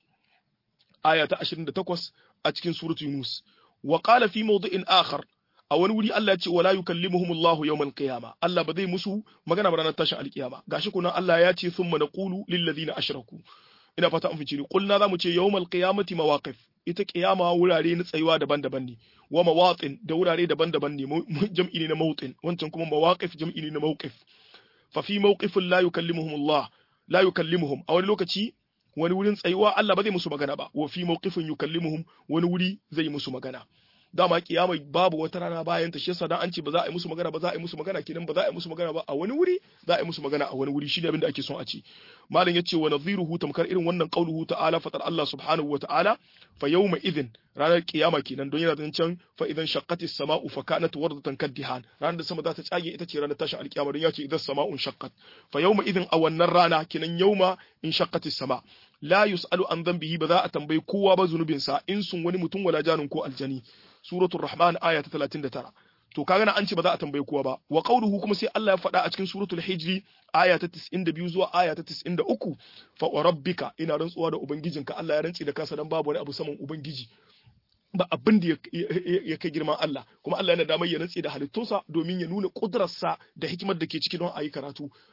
aya ta ashirin da takwas a cikin suratul yunus wa qala fi mawdi'in akhar a wani wuri Allah ya ce wala yukallimuhumullahu yawmal qiyama Allah ba zai musu magana ba ranar tashin alkiyama gashi kunan Allah ya ce thumma naqulu lil ladina ashraku ina fata an fice ni kulna zamu ce yawmal qiyamati mawaqif ita qiyama wurare na tsayuwa daban-daban ne wa mawatin da wurare daban-daban ne jam'i ne na mawtin wancan kuma mawaqif jam'i ne na mawqif fa fi mawqifin la yukallimuhumullah la yukallimuhum a wani lokaci wani wurin tsayuwa Allah ba zai musu magana ba wa fi mawqifin yukallimuhum wani wuri zai musu magana dama kiyama babu wata rana bayan ta shi yasa dan an ce ba za a yi musu magana ba za a yi musu magana kenan ba za a yi musu magana ba a wani wuri za a yi musu magana a wani wuri shine abin da ake son a ce malam yace wa nadhiruhu tamkar irin wannan qauluhu ta'ala fatar Allah subhanahu wa ta'ala fa yawma idhin ranar kiyama kenan don yana zancen fa idan shaqqatis sama'u fa kanat wardatan kaddihan ranar da sama za ta tsage ita ce ranar tashin alkiyama don yace idan sama'un shaqqat fa yawma idhin a wannan rana kenan yawma in shaqqatis sama la yus'alu an dhanbihi ba za a tambayi kowa ba zunubinsa in sun wani mutum wala janun ko aljani suratul rahman aya ta talatin da tara to kaga na an ce ba za a tambaye kowa ba wa qawluhu kuma sai Allah ya faɗa a cikin suratul hijri aya ta tis'in da biyu zuwa aya ta tis'in da uku fa rabbika ina rantsuwa da ubangijinka Allah ya rantsi da kansa dan babu wani abu saman ubangiji ba abin da ya kai girman Allah kuma Allah yana damar ya rantsi da halittunsa domin ya nuna kudrarsa da hikimar da ke cikin don ayi karatu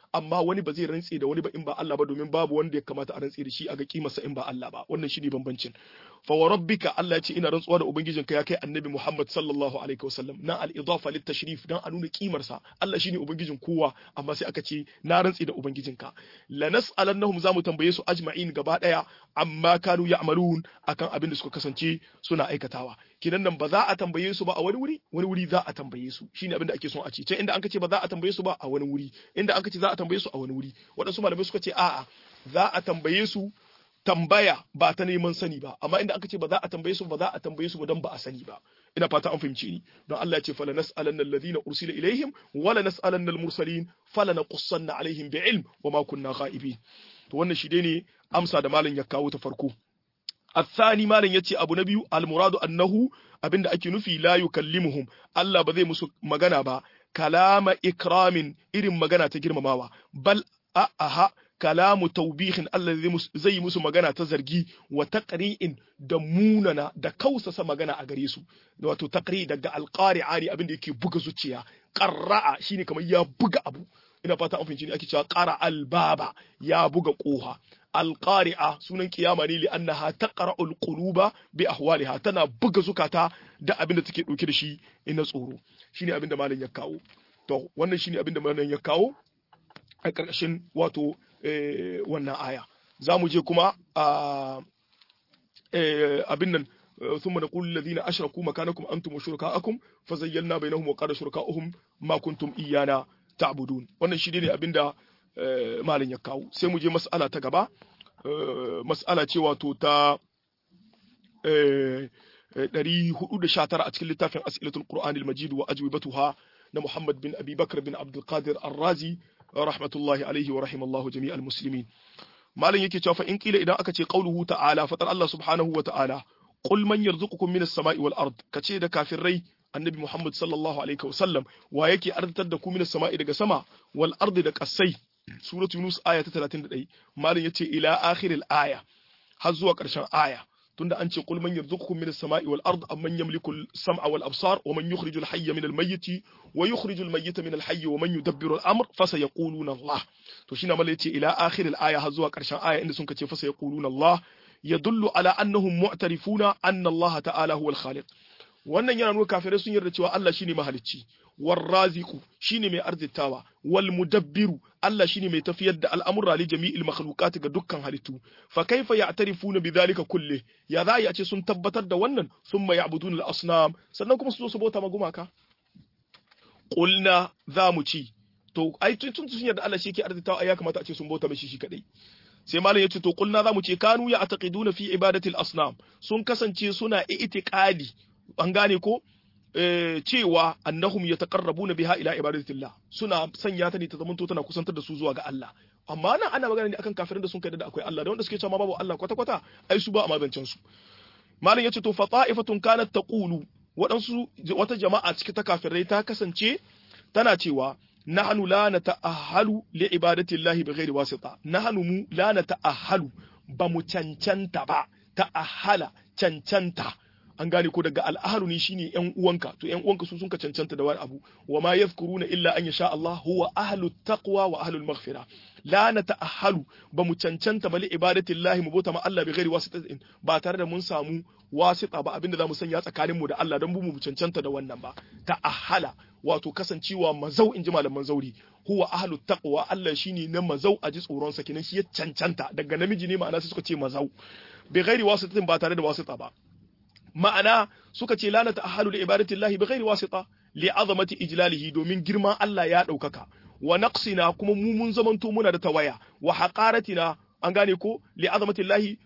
amma wani ba zai rantse da wani ba in ba Allah ba domin babu wanda ya kamata a rantse da shi a ga kimarsa in ba Allah ba wannan shine bambancin fa wa rabbika Allah ya ce ina rantsuwa da ubangijinka ya kai annabi Muhammad sallallahu alaihi wasallam na al-idafa lit tashrif dan a nuna kimarsa Allah shine ubangijin kowa amma sai aka ce na rantse da ubangijinka la nas'alannahum zamu tambaye su ajma'in gaba daya amma kanu ya'malun akan abin da suka kasance suna aikatawa kinan nan ba za a tambaye su ba a wani wuri wani wuri za a tambaye su shine abin da ake son a ce can inda an ce ba za a tambaye su ba a wani wuri inda an ce za a tambaye su a wani wuri waɗansu malamai suka ce a'a za a tambaye su tambaya ba ta neman sani ba amma inda aka ce ba za a tambaye su ba za a tambaye su ba dan ba a sani ba ina fata an fahimci ni don Allah ya ce fala nas'alanna alladhina ursila ilaihim wala nas'alanna almursalin fala naqussanna alaihim bi'ilm wama kunna ghaibin to wannan shi dai ne amsa da malam ya kawo ta farko الثاني مالن yace abu na biyu almuradu annahu abinda ake nufi la yukallimuhum Allah ba zai musu magana ba kalama ikramin irin magana ta girmamawa bal aha kalamu tawbihin Allah zai yi musu magana ta zargi wa taqri'in da munana da kausasa magana a gare su wato taqri daga alqari'a ne abinda yake buga zuciya qarra'a shine kamar ya buga abu ina fata an fahimci ne ake cewa qara albaba ya buga koha alqari'a sunan kiyama ne li annaha taqra'ul quluba bi ahwaliha tana buga zukata da abinda take dauke da shi ina tsoro shine abinda malam ya kawo to wannan shine abinda malam ya kawo a karkashin wato wannan aya zamu je kuma a abin nan ثم نقول الذين أشركوا مكانكم أنتم وشركاءكم فزيلنا بينهم وقال شركاؤهم ما كنتم إيانا ta'budun wannan shi ne abinda malin ya kawo sai mu je mas'ala ta gaba mas'ala ce wato ta ɗari hudu da sha tara a cikin littafin as'ilatul qur'anil majid wa ajwibatuha na Muhammad bin Abi Bakr bin Abdul Qadir Ar-Razi rahmatullahi alaihi wa rahimallahu jami'al muslimin malin yake cewa fa in kila idan aka ce qauluhu ta'ala fatar Allah subhanahu wa ta'ala qul man yarzuqukum minas sama'i wal ard kace da kafirai annabi Muhammad sallallahu alaihi wasallam wa yake arzitar da ku minas sama'i daga sama wal ardi da kasai suratu yunus aya ta talatin da ɗaya malin yace ila akhiril aya har zuwa ƙarshen aya tunda an ce qul man yarzuqukum minas sama'i wal ard amman yamliku as-sam'a wal absar wa man yukhrijul hayya minal mayyiti wa yukhrijul mayyita minal hayyi wa man yudabbiru al-amr fa sayaquluna Allah to shine malin yace ila akhiril aya har zuwa ƙarshen aya inda sun kace fa sayaquluna Allah yadullu ala annahum mu'tarifuna anna Allah ta'ala huwal khaliq wannan yana nuna kafirai sun yarda cewa Allah shine mahalicci war raziqu shine mai arzitawa wal mudabbiru Allah shine mai tafiyar da al'amura li jami'il makhluqat ga dukkan halittu fa kaifa ya'tarifuna bidhalika kulli ya za a ce sun tabbatar da wannan thumma ya'buduna al-asnam sannan kuma su zo su bauta ma gumaka qulna za mu ci to ai tun sun yarda Allah shi yake arzitawa ya kamata a ce sun bauta mishi shi kadai sai malam yace to qulna za mu ce kanu ya ataqiduna fi ibadati al-asnam sun kasance suna i'tiqadi an gane ko cewa annahum yataqarrabuna biha ila ibadatillah suna sanya ta ne ta zamanto tana kusantar da su zuwa ga Allah amma nan ana magana ne akan kafirin da sun kai da akwai Allah da wanda suke cewa babu Allah kwata kwata ai su ba a mazancin su malam yace to fa ta'ifatun kanat taqulu wadansu wata jama'a cikin ta kafirai ta kasance tana cewa nahnu la nata'ahhalu li ibadatillahi bighairi wasita nahnu mu la nata'ahhalu ba mu cancanta ba ta'ahhala cancanta an gane ko daga al'ahalu ne shine yan uwanka to yan uwanka su sun ka cancanta da wani abu wa ma yadhkuruna illa an yasha Allah huwa ahlut taqwa wa ahlul maghfira la nata'ahhalu ba mu cancanta bali ibadatillahi mu bota ma Allah bi ghairi wasitatin ba tare da mun samu wasita ba abinda zamu sanya tsakanin mu da Allah dan mu mu cancanta da wannan ba ta'ahhala wato kasancewa mazau inji malaman zauri huwa ahlut taqwa Allah shine na mazau a ji tsoron sa kinan shi ya cancanta daga namiji ne ma'ana sai suka ce mazau bi ghairi wasitatin ba tare da wasita ba ma'ana suka ce la nata'ahhalu li ibadatillahi bighairi wasita li azamati ijlalihi domin girman Allah ya daukaka wa naqsina kuma mu mun zamanto muna da tawaya wa haqaratina an gane ko li azamatillahi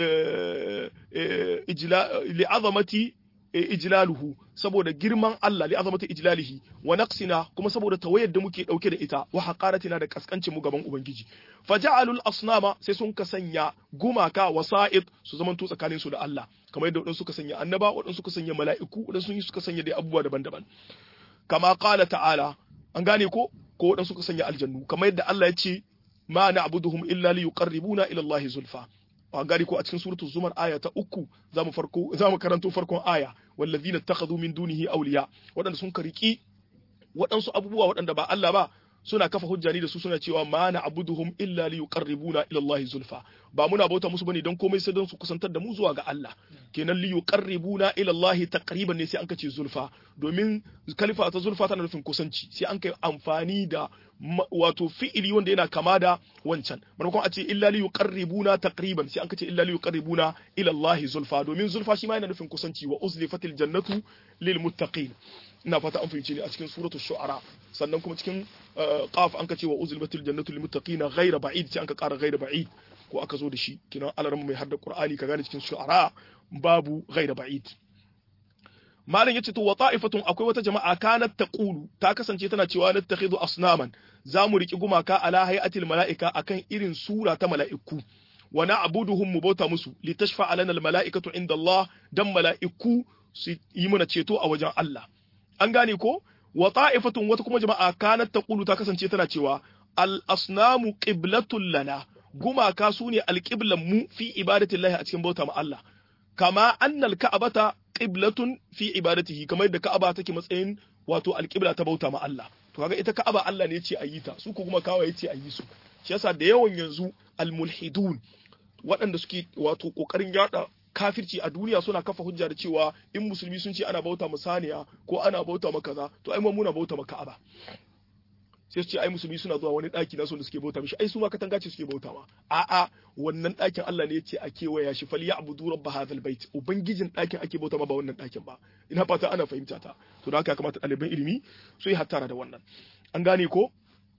ijla li azamati ijlaluhu saboda girman Allah li azamati ijlalihi wa naqsina kuma saboda tawayar da muke dauke da ita wa haqaratina da kaskancin mu gaban ubangiji faja'alul asnama sai sun ka sanya gumaka wasa'id su zamanto tsakanin su da Allah kamar yadda wadansu suka sanya annaba wadansu suka sanya mala'iku wadansu suka sanya dai abubuwa daban-daban kama qala ta'ala an gane ko ko wadansu suka sanya aljannu kamar yadda Allah ya ce ma na'buduhum illa liyuqarribuna ila Allah zulfa an gane ko a cikin suratul zumar aya ta uku zamu farko zamu karanto farkon aya wallazina ittakhadhu min dunihi awliya wadanda sun kariki wadansu abubuwa wadanda ba Allah ba suna kafa hujja ne da su suna cewa ma na abuduhum illa li yuqarribuna ila Allah zulfa ba muna bauta musu bane don komai sai don su kusantar da mu zuwa ga Allah kenan li yuqarribuna ila Allah taqriban ne sai an kace zulfa domin kalifa ta zulfa tana nufin kusanci sai an kai amfani da wato fi'ili wanda yana kama da wancan maimakon a ce illa li yuqarribuna taqriban sai an kace illa li yuqarribuna ila Allah zulfa domin zulfa shi ma yana nufin kusanci wa uzlifatil jannatu lil muttaqin ina fata an fahimce ni a cikin suratul shu'ara sannan kuma cikin qaf an kace wa uzlifatil jannatu lil muttaqina ghayra ba'id sai an ka ƙara ghayra ba'id ko aka zo da shi kinan alaran mai hadda qur'ani ka gane cikin shu'ara babu ghayra ba'id malam yace to wa ta'ifatun akwai wata jama'a kanat taqulu ta kasance tana cewa nattakhidhu asnaman zamu riki gumaka ala hay'atil mala'ika akan irin sura ta mala'iku wa na'buduhum mubauta musu litashfa alana al mala'ikatu inda Allah dan mala'iku su yi mana ceto a wajen Allah an gane ko wa ta'ifatun wata kuma jama'a kanat taqulu ta kasance tana cewa al asnamu qiblatul lana gumaka sune alqiblan mu fi ibadatillahi a cikin bauta ma Allah kama annal ka'abata qiblatun fi ibadatihi kamar yadda ka'aba take matsayin wato alqibla ta bauta ma Allah to kaga ita ka'aba Allah ne yace ayi ta su ko kuma kawa yace ayi su shi yasa da yawan yanzu almulhidun waɗanda suke wato kokarin yada kafirci a duniya suna kafa hujja da cewa in musulmi sun ce ana bauta ma saniya ko ana bauta ma kaza to ai mu muna bauta ma ka'aba sai su ce ai musulmi suna zuwa wani daki nasu da suke bauta mishi ai su ma katanga ce suke bauta ma a'a wannan dakin Allah ne yace a kewaya shi fal ya'budu rabb hadhal bait ubangijin dakin ake bauta ma ba wannan dakin ba ina fata ana fahimta ta to da haka kamata ɗaliban ilimi su yi hattara da wannan an gane ko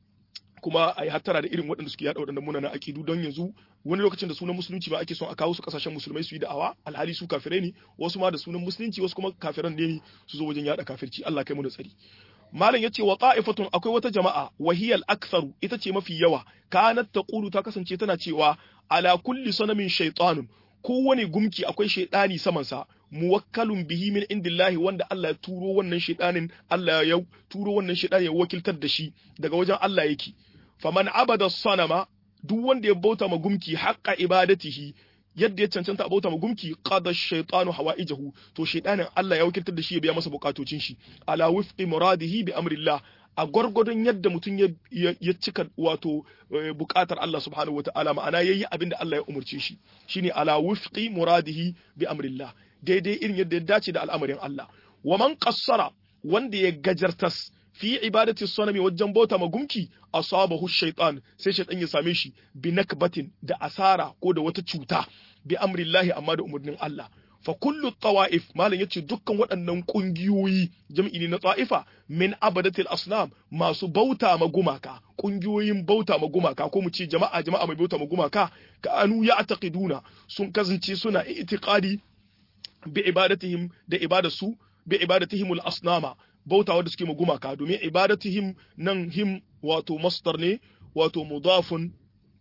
kuma ai hattara da irin waɗanda suke yada waɗannan munanan akidu don yanzu wani lokacin da sunan musulunci ba ake son a kawo su kasashen musulmai su yi da'awa alhali su kafirai ne wasu ma da sunan musulunci wasu kuma kafiran ne su zo wajen yada kafirci Allah kai mu da tsari malam yace wa qa'ifatun akwai wata jama'a wahiyal aktharu ita ce mafi yawa kanat taqulu ta kasance tana cewa ala kulli sanamin shaytanun kowane gumki akwai shaydani saman sa muwakkalun bihi min indillahi wanda Allah ya turo wannan shaydanin Allah ya turo wannan shaydanin ya wakiltar da shi daga wajen Allah yake faman abada sanama duk wanda ya bauta ma gumki haqqa ibadatihi yadda ya cancanta a bauta ma gumki qada shaytanu hawaijahu to shaydanin Allah ya wakiltar da shi ya biya masa bukatocin shi ala wifqi muradihi bi amrillah a gwargwadon yadda mutum ya, ya cika wato bukatar Allah subhanahu wataala ma'ana yayi abin da Allah ya umurce shi shine ala wifqi muradihi bi amrillah daidai irin yadda ya dace da al'amarin Allah wa man qassara wanda ya gajartas fi ibadati sanami wajen bauta ma gumki asabahu shaytan sai shaytan ya same shi bi nakbatin da asara ko da wata cuta bi amrillahi amma da umurnin Allah fa kullu tawaif malan yace dukkan waɗannan kungiyoyi jam'i ne na ta'ifa min abadatil asnam masu bauta ma gumaka kungiyoyin bauta ma gumaka ko mu ce jama'a jama'a mai bauta ma gumaka ka anu ya'taqiduna sun kasance suna i'tiqadi bi ibadatihim da ibadatu bi ibadatihimul asnama bautawa da suke ma gumaka domin ibadatihim nan him wato masdar ne wato mudafun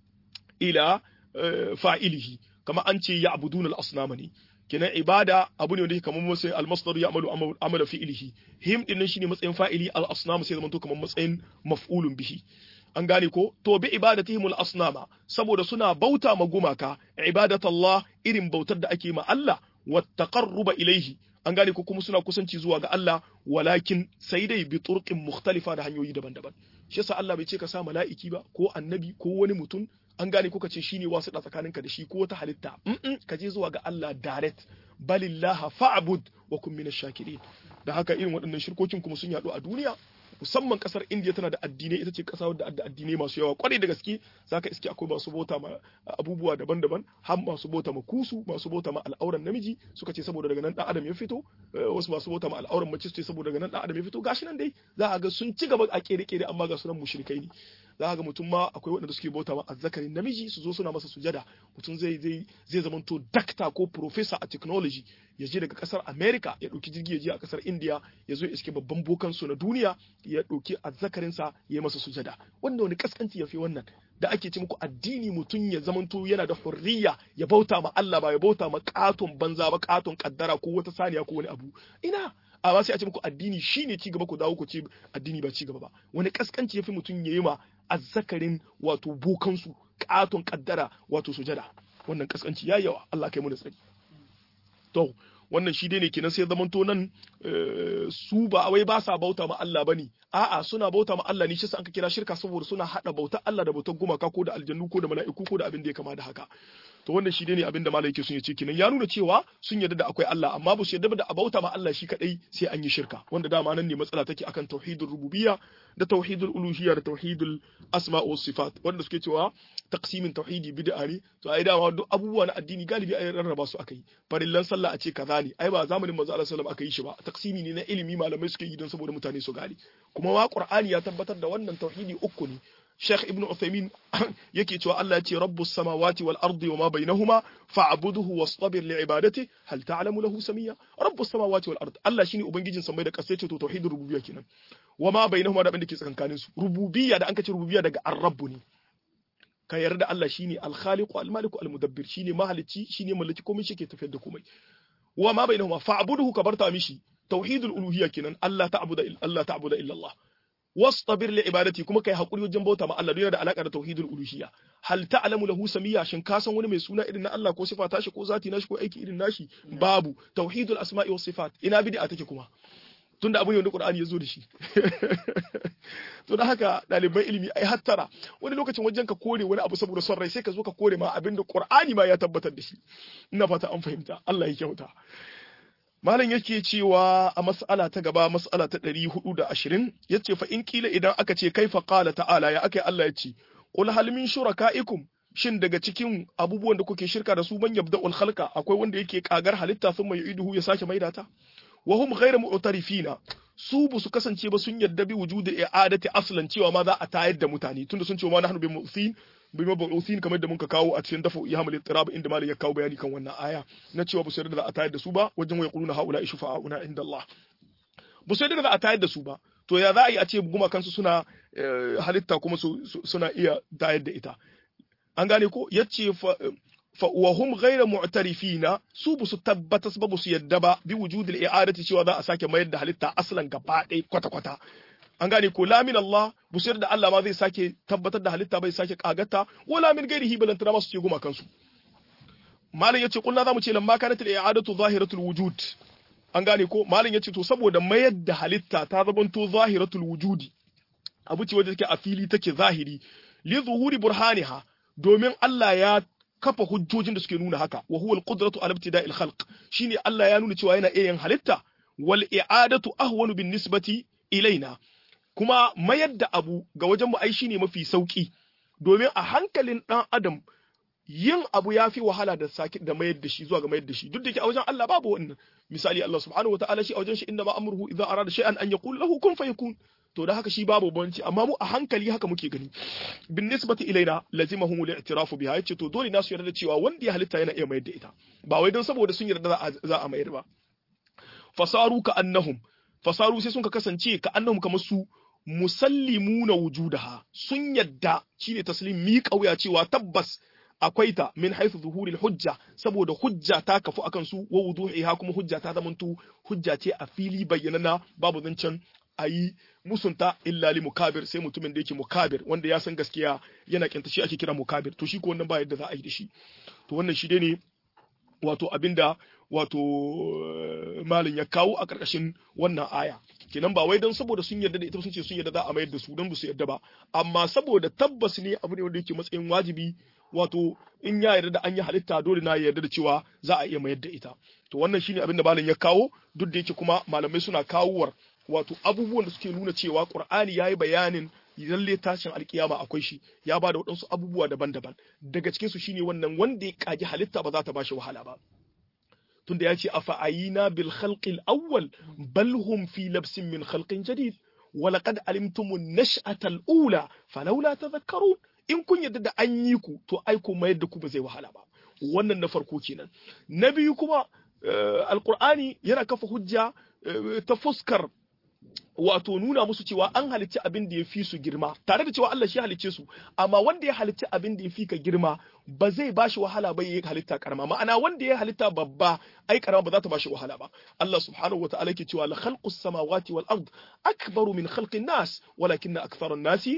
ila fa'ilihi kama an ce ya'buduna al-asnama ne kenan ibada abu ne wanda kamar matsayin al-masdar ya'malu amala fi'ilihi him din nan shine matsayin fa'ili al-asnama sai zamanto kamar matsayin maf'ulun bihi an gane ko to bi ibadatihim al-asnama saboda suna bauta ma gumaka ibadatullah irin bautar da ake ma Allah wa taqarruba ilayhi an gane ko kuma suna kusanci zuwa ga Allah walakin sai dai bi turqin mukhtalifa da hanyoyi daban-daban shi yasa Allah bai ce ka sa mala'iki ba ko annabi ko wani mutum an gane ko ka ce shine wasu da tsakaninka da shi ko wata halitta mm ka je zuwa ga Allah direct balillaha fa'bud wa kun minash shakirin da haka irin waɗannan shirkokin kuma sun yaɗu a duniya musamman kasar India tana da addinai ita ce kasa wadda da addinai masu yawa kwarai da gaske zaka iske akwai masu bauta ma abubuwa daban-daban har masu bauta ma kusu masu bauta ma al'auran namiji suka ce saboda daga nan dan adam ya fito wasu masu bauta ma al'auran mace su ce saboda daga nan dan adam ya fito gashi nan dai za a ga sun ci gaba a kere-kere amma ga sunan mushrikai ne za a ga mutum ma akwai waɗanda suke bauta ma azzakarin namiji su zo suna masa sujada mutum zai zai zai zamanto dakta ko professor a technology ya je daga kasar America ya dauki jirgi ya je a kasar India ya zo ya iske babban bokan su na duniya ya dauki azzakarin sa ya masa sujada wanda wani kaskanci ya fi wannan da ake ce muku addini mutum ya zamanto yana da hurriya ya bauta ma Allah ba ya bauta ma katon banza ba katon kaddara ko wata saniya ko wani abu ina amma sai a ce muku addini shine ci gaba ku dawo ku ce addini ba ci gaba ba wani kaskanci ya fi mutum ya yi ma azzakarin wato bokan su katon kaddara wato sujada wannan kaskanci yayi yawa Allah kai mu da tsari to wannan shi dai ne kenan sai zamanto nan su ba wai ba sa bauta ma Allah bane a'a suna bauta ma Allah ne shi sai aka kira shirka saboda suna hada bautar Allah da bautar gumaka ko da aljannu ko da mala'iku ko da abin da ya kama da haka to wannan shi ne abin da malai yake sun yace kenan ya nuna cewa sun yarda da akwai Allah amma ba su yarda da abauta ma Allah shi kadai sai an yi shirka wanda dama nan ne matsala take akan tauhidul rububiyya da tauhidul uluhiyya da tauhidul asma' was sifat wanda suke cewa taqsimin tauhidi bid'a ne to ai dama duk abubuwa na addini galibi ai rarraba su akai farillan sallah a ce kaza ne ai ba zamanin manzo Allah sallallahu alaihi wasallam aka yi shi ba taqsimi ne na ilimi malamai suke yi don saboda mutane su gane kuma ma Qur'ani ya tabbatar da wannan tauhidi uku ne Sheikh Ibn Uthaymeen yake cewa Allah ya ce Rabbus samawati wal ardi wama bainahuma fa'budhu wastabir li'ibadati hal ta'lamu lahu samiyya Rabbus samawati wal ardi Allah shine ubangijin samai da kasai ce to tauhidur rububiyya kenan wama bainahuma da abin da ke tsakankanin su rububiyya da an ka ce rububiyya daga ar-rabb ne ka yarda Allah shine al-khaliqu al-maliku al-mudabbir shine mahalicci shine mallaki komai shi ke tafiyar da komai wama bainahuma fa'budhu ka barta mishi tauhidul uluhiyya kenan Allah ta'budu illa Allah ta'budu illa Allah wastabir li ibadati kuma kai hakuri wajen bauta ma Allah yana da alaka da tauhidul uluhiyya hal ta'lamu lahu samiyya shin ka san wani mai suna irin na Allah ko sifa tashi ko zati nashi ko aiki irin nashi babu tauhidul asma'i was sifat ina bid'a take kuma tunda abu ne wanda Qur'ani ya zo da shi to da haka ɗaliban ilimi ai hattara wani lokacin wajen ka kore wani abu saboda son rai sai ka zo ka kore ma abinda Qur'ani ma ya tabbatar da shi ina fata an fahimta Allah ya kyauta malam yake cewa a mas'ala ta gaba mas'ala ta ɗari hudu da ashirin yace fa in kila idan aka ce kaifa qala ta'ala ya akai Allah yace qul hal min shuraka'ikum shin daga cikin abubuwan da kuke shirka da su man yabda'ul khalqa akwai wanda yake kagar halitta thumma yu'iduhu ya sake maida ta wa hum ghayra mu'tarifina su bu su kasance ba sun yadda bi wujudi i'adati aslan cewa ma za a tayar da mutane tunda sun ce ma nahnu bi mu'thin bi mabu'uthin kamar da muka kawo a cikin dafa ihmal ittirab inda malik ya kawo bayani kan wannan aya na cewa bu su yarda da a tayar da su ba wajen wai quluna haula shufa'una inda Allah bu su yarda da a tayar da su ba to ya za a yi a ce guma kansu suna halitta kuma suna iya tayar da ita an gane ko yace fa fa wa hum ghayra mu'tarifina su bu su tabbatas ba bu su yadda ba bi wujudil i'adati cewa za a sake mayar da halitta aslan gaba ɗaya kwata kwata an gane ko la min Allah busir da Allah ma zai sake tabbatar da halitta bai sake kagata wala min gairihi balantana masu ce guma kansu malin yace kullu zamu ce lamma kanat al-i'adatu zahiratul wujud an gane ko malin yace to saboda mayar da halitta ta zabanto zahiratul wujudi abu ce wanda take a fili take zahiri li zuhuri burhaniha domin Allah ya kafa hujjojin da suke nuna haka wa huwa al-qudratu ala ibtida'il khalq shine Allah ya nuna cewa yana iya yin halitta wal i'adatu ahwanu bin nisbati ilaina kuma mayar da abu ga wajen mu ai shine mafi sauki domin a hankalin dan adam yin abu yafi wahala da saki da mayar da shi zuwa ga mayar da shi duk da ke a wajen Allah babu wannan misali Allah subhanahu wataala shi a wajen shi inna ma amruhu idza arada shay'an an yaqul lahu kun fayakun to da haka shi babu banci amma mu a hankali haka muke gani bin nisbati ilaina lazimahum al-i'tirafu biha yace to dole nasu yarda cewa wanda ya halitta yana iya mayar da ita ba wai don saboda sun yarda za a mayar ba fasaru ka annahum fasaru sai sun ka kasance ka annahum kamar su musallimuna wujudaha sun yadda shine taslim mi kauya cewa tabbas akwai ta min haythu zuhuril hujja saboda hujja ta kafu akan su wa wuduhiha kuma hujja ta zamanto hujja ce a fili bayyanana babu zancen ayi musunta illa li mukabir sai mutumin da yake mukabir wanda ya san gaskiya yana kinta shi ake kira mukabir to shi ko wannan ba yadda za a yi da shi to wannan shi dai ne wato abinda wato malin ya kawo a ƙarƙashin wannan aya kenan ba wai don saboda sun yarda da ita sun ce sun yarda za a mayar da su don ba su yarda ba amma saboda tabbas ne abu ne wanda yake matsayin wajibi wato in ya yarda da an yi halitta dole na yarda da cewa za a iya mayar da ita to wannan shine abin da malin ya kawo duk da yake kuma malamai suna kawowar wato abubuwan da suke nuna cewa Qur'ani yayi bayanin lalle tashin alkiyama akwai shi ya bada waɗansu abubuwa daban-daban daga cikin su shine wannan wanda ya kaji halitta ba za ta bashi wahala ba tunda ya ce afa ayina bil khalqil awwal bal hum fi labsin min khalqin jadid wa laqad alimtum an-nash'ata al-ula falawla tadhakkarun in kun yadda da an yi ku to ai ku mayar da ku ba zai wahala ba wannan na farko kenan na biyu kuma alqur'ani yana kafa hujja ta fuskar wato nuna musu cewa an halicci abin da ya fi su girma tare da cewa Allah shi halicce su amma wanda ya halicci abin da ya fi ka girma ba zai bashi wahala ba yayin halitta karama ma'ana wanda ya halitta babba ai karama ba za ta bashi wahala ba Allah subhanahu wataala yake cewa la khalqus samawati wal ard akbaru min khalqin nas walakinna aktharun nasi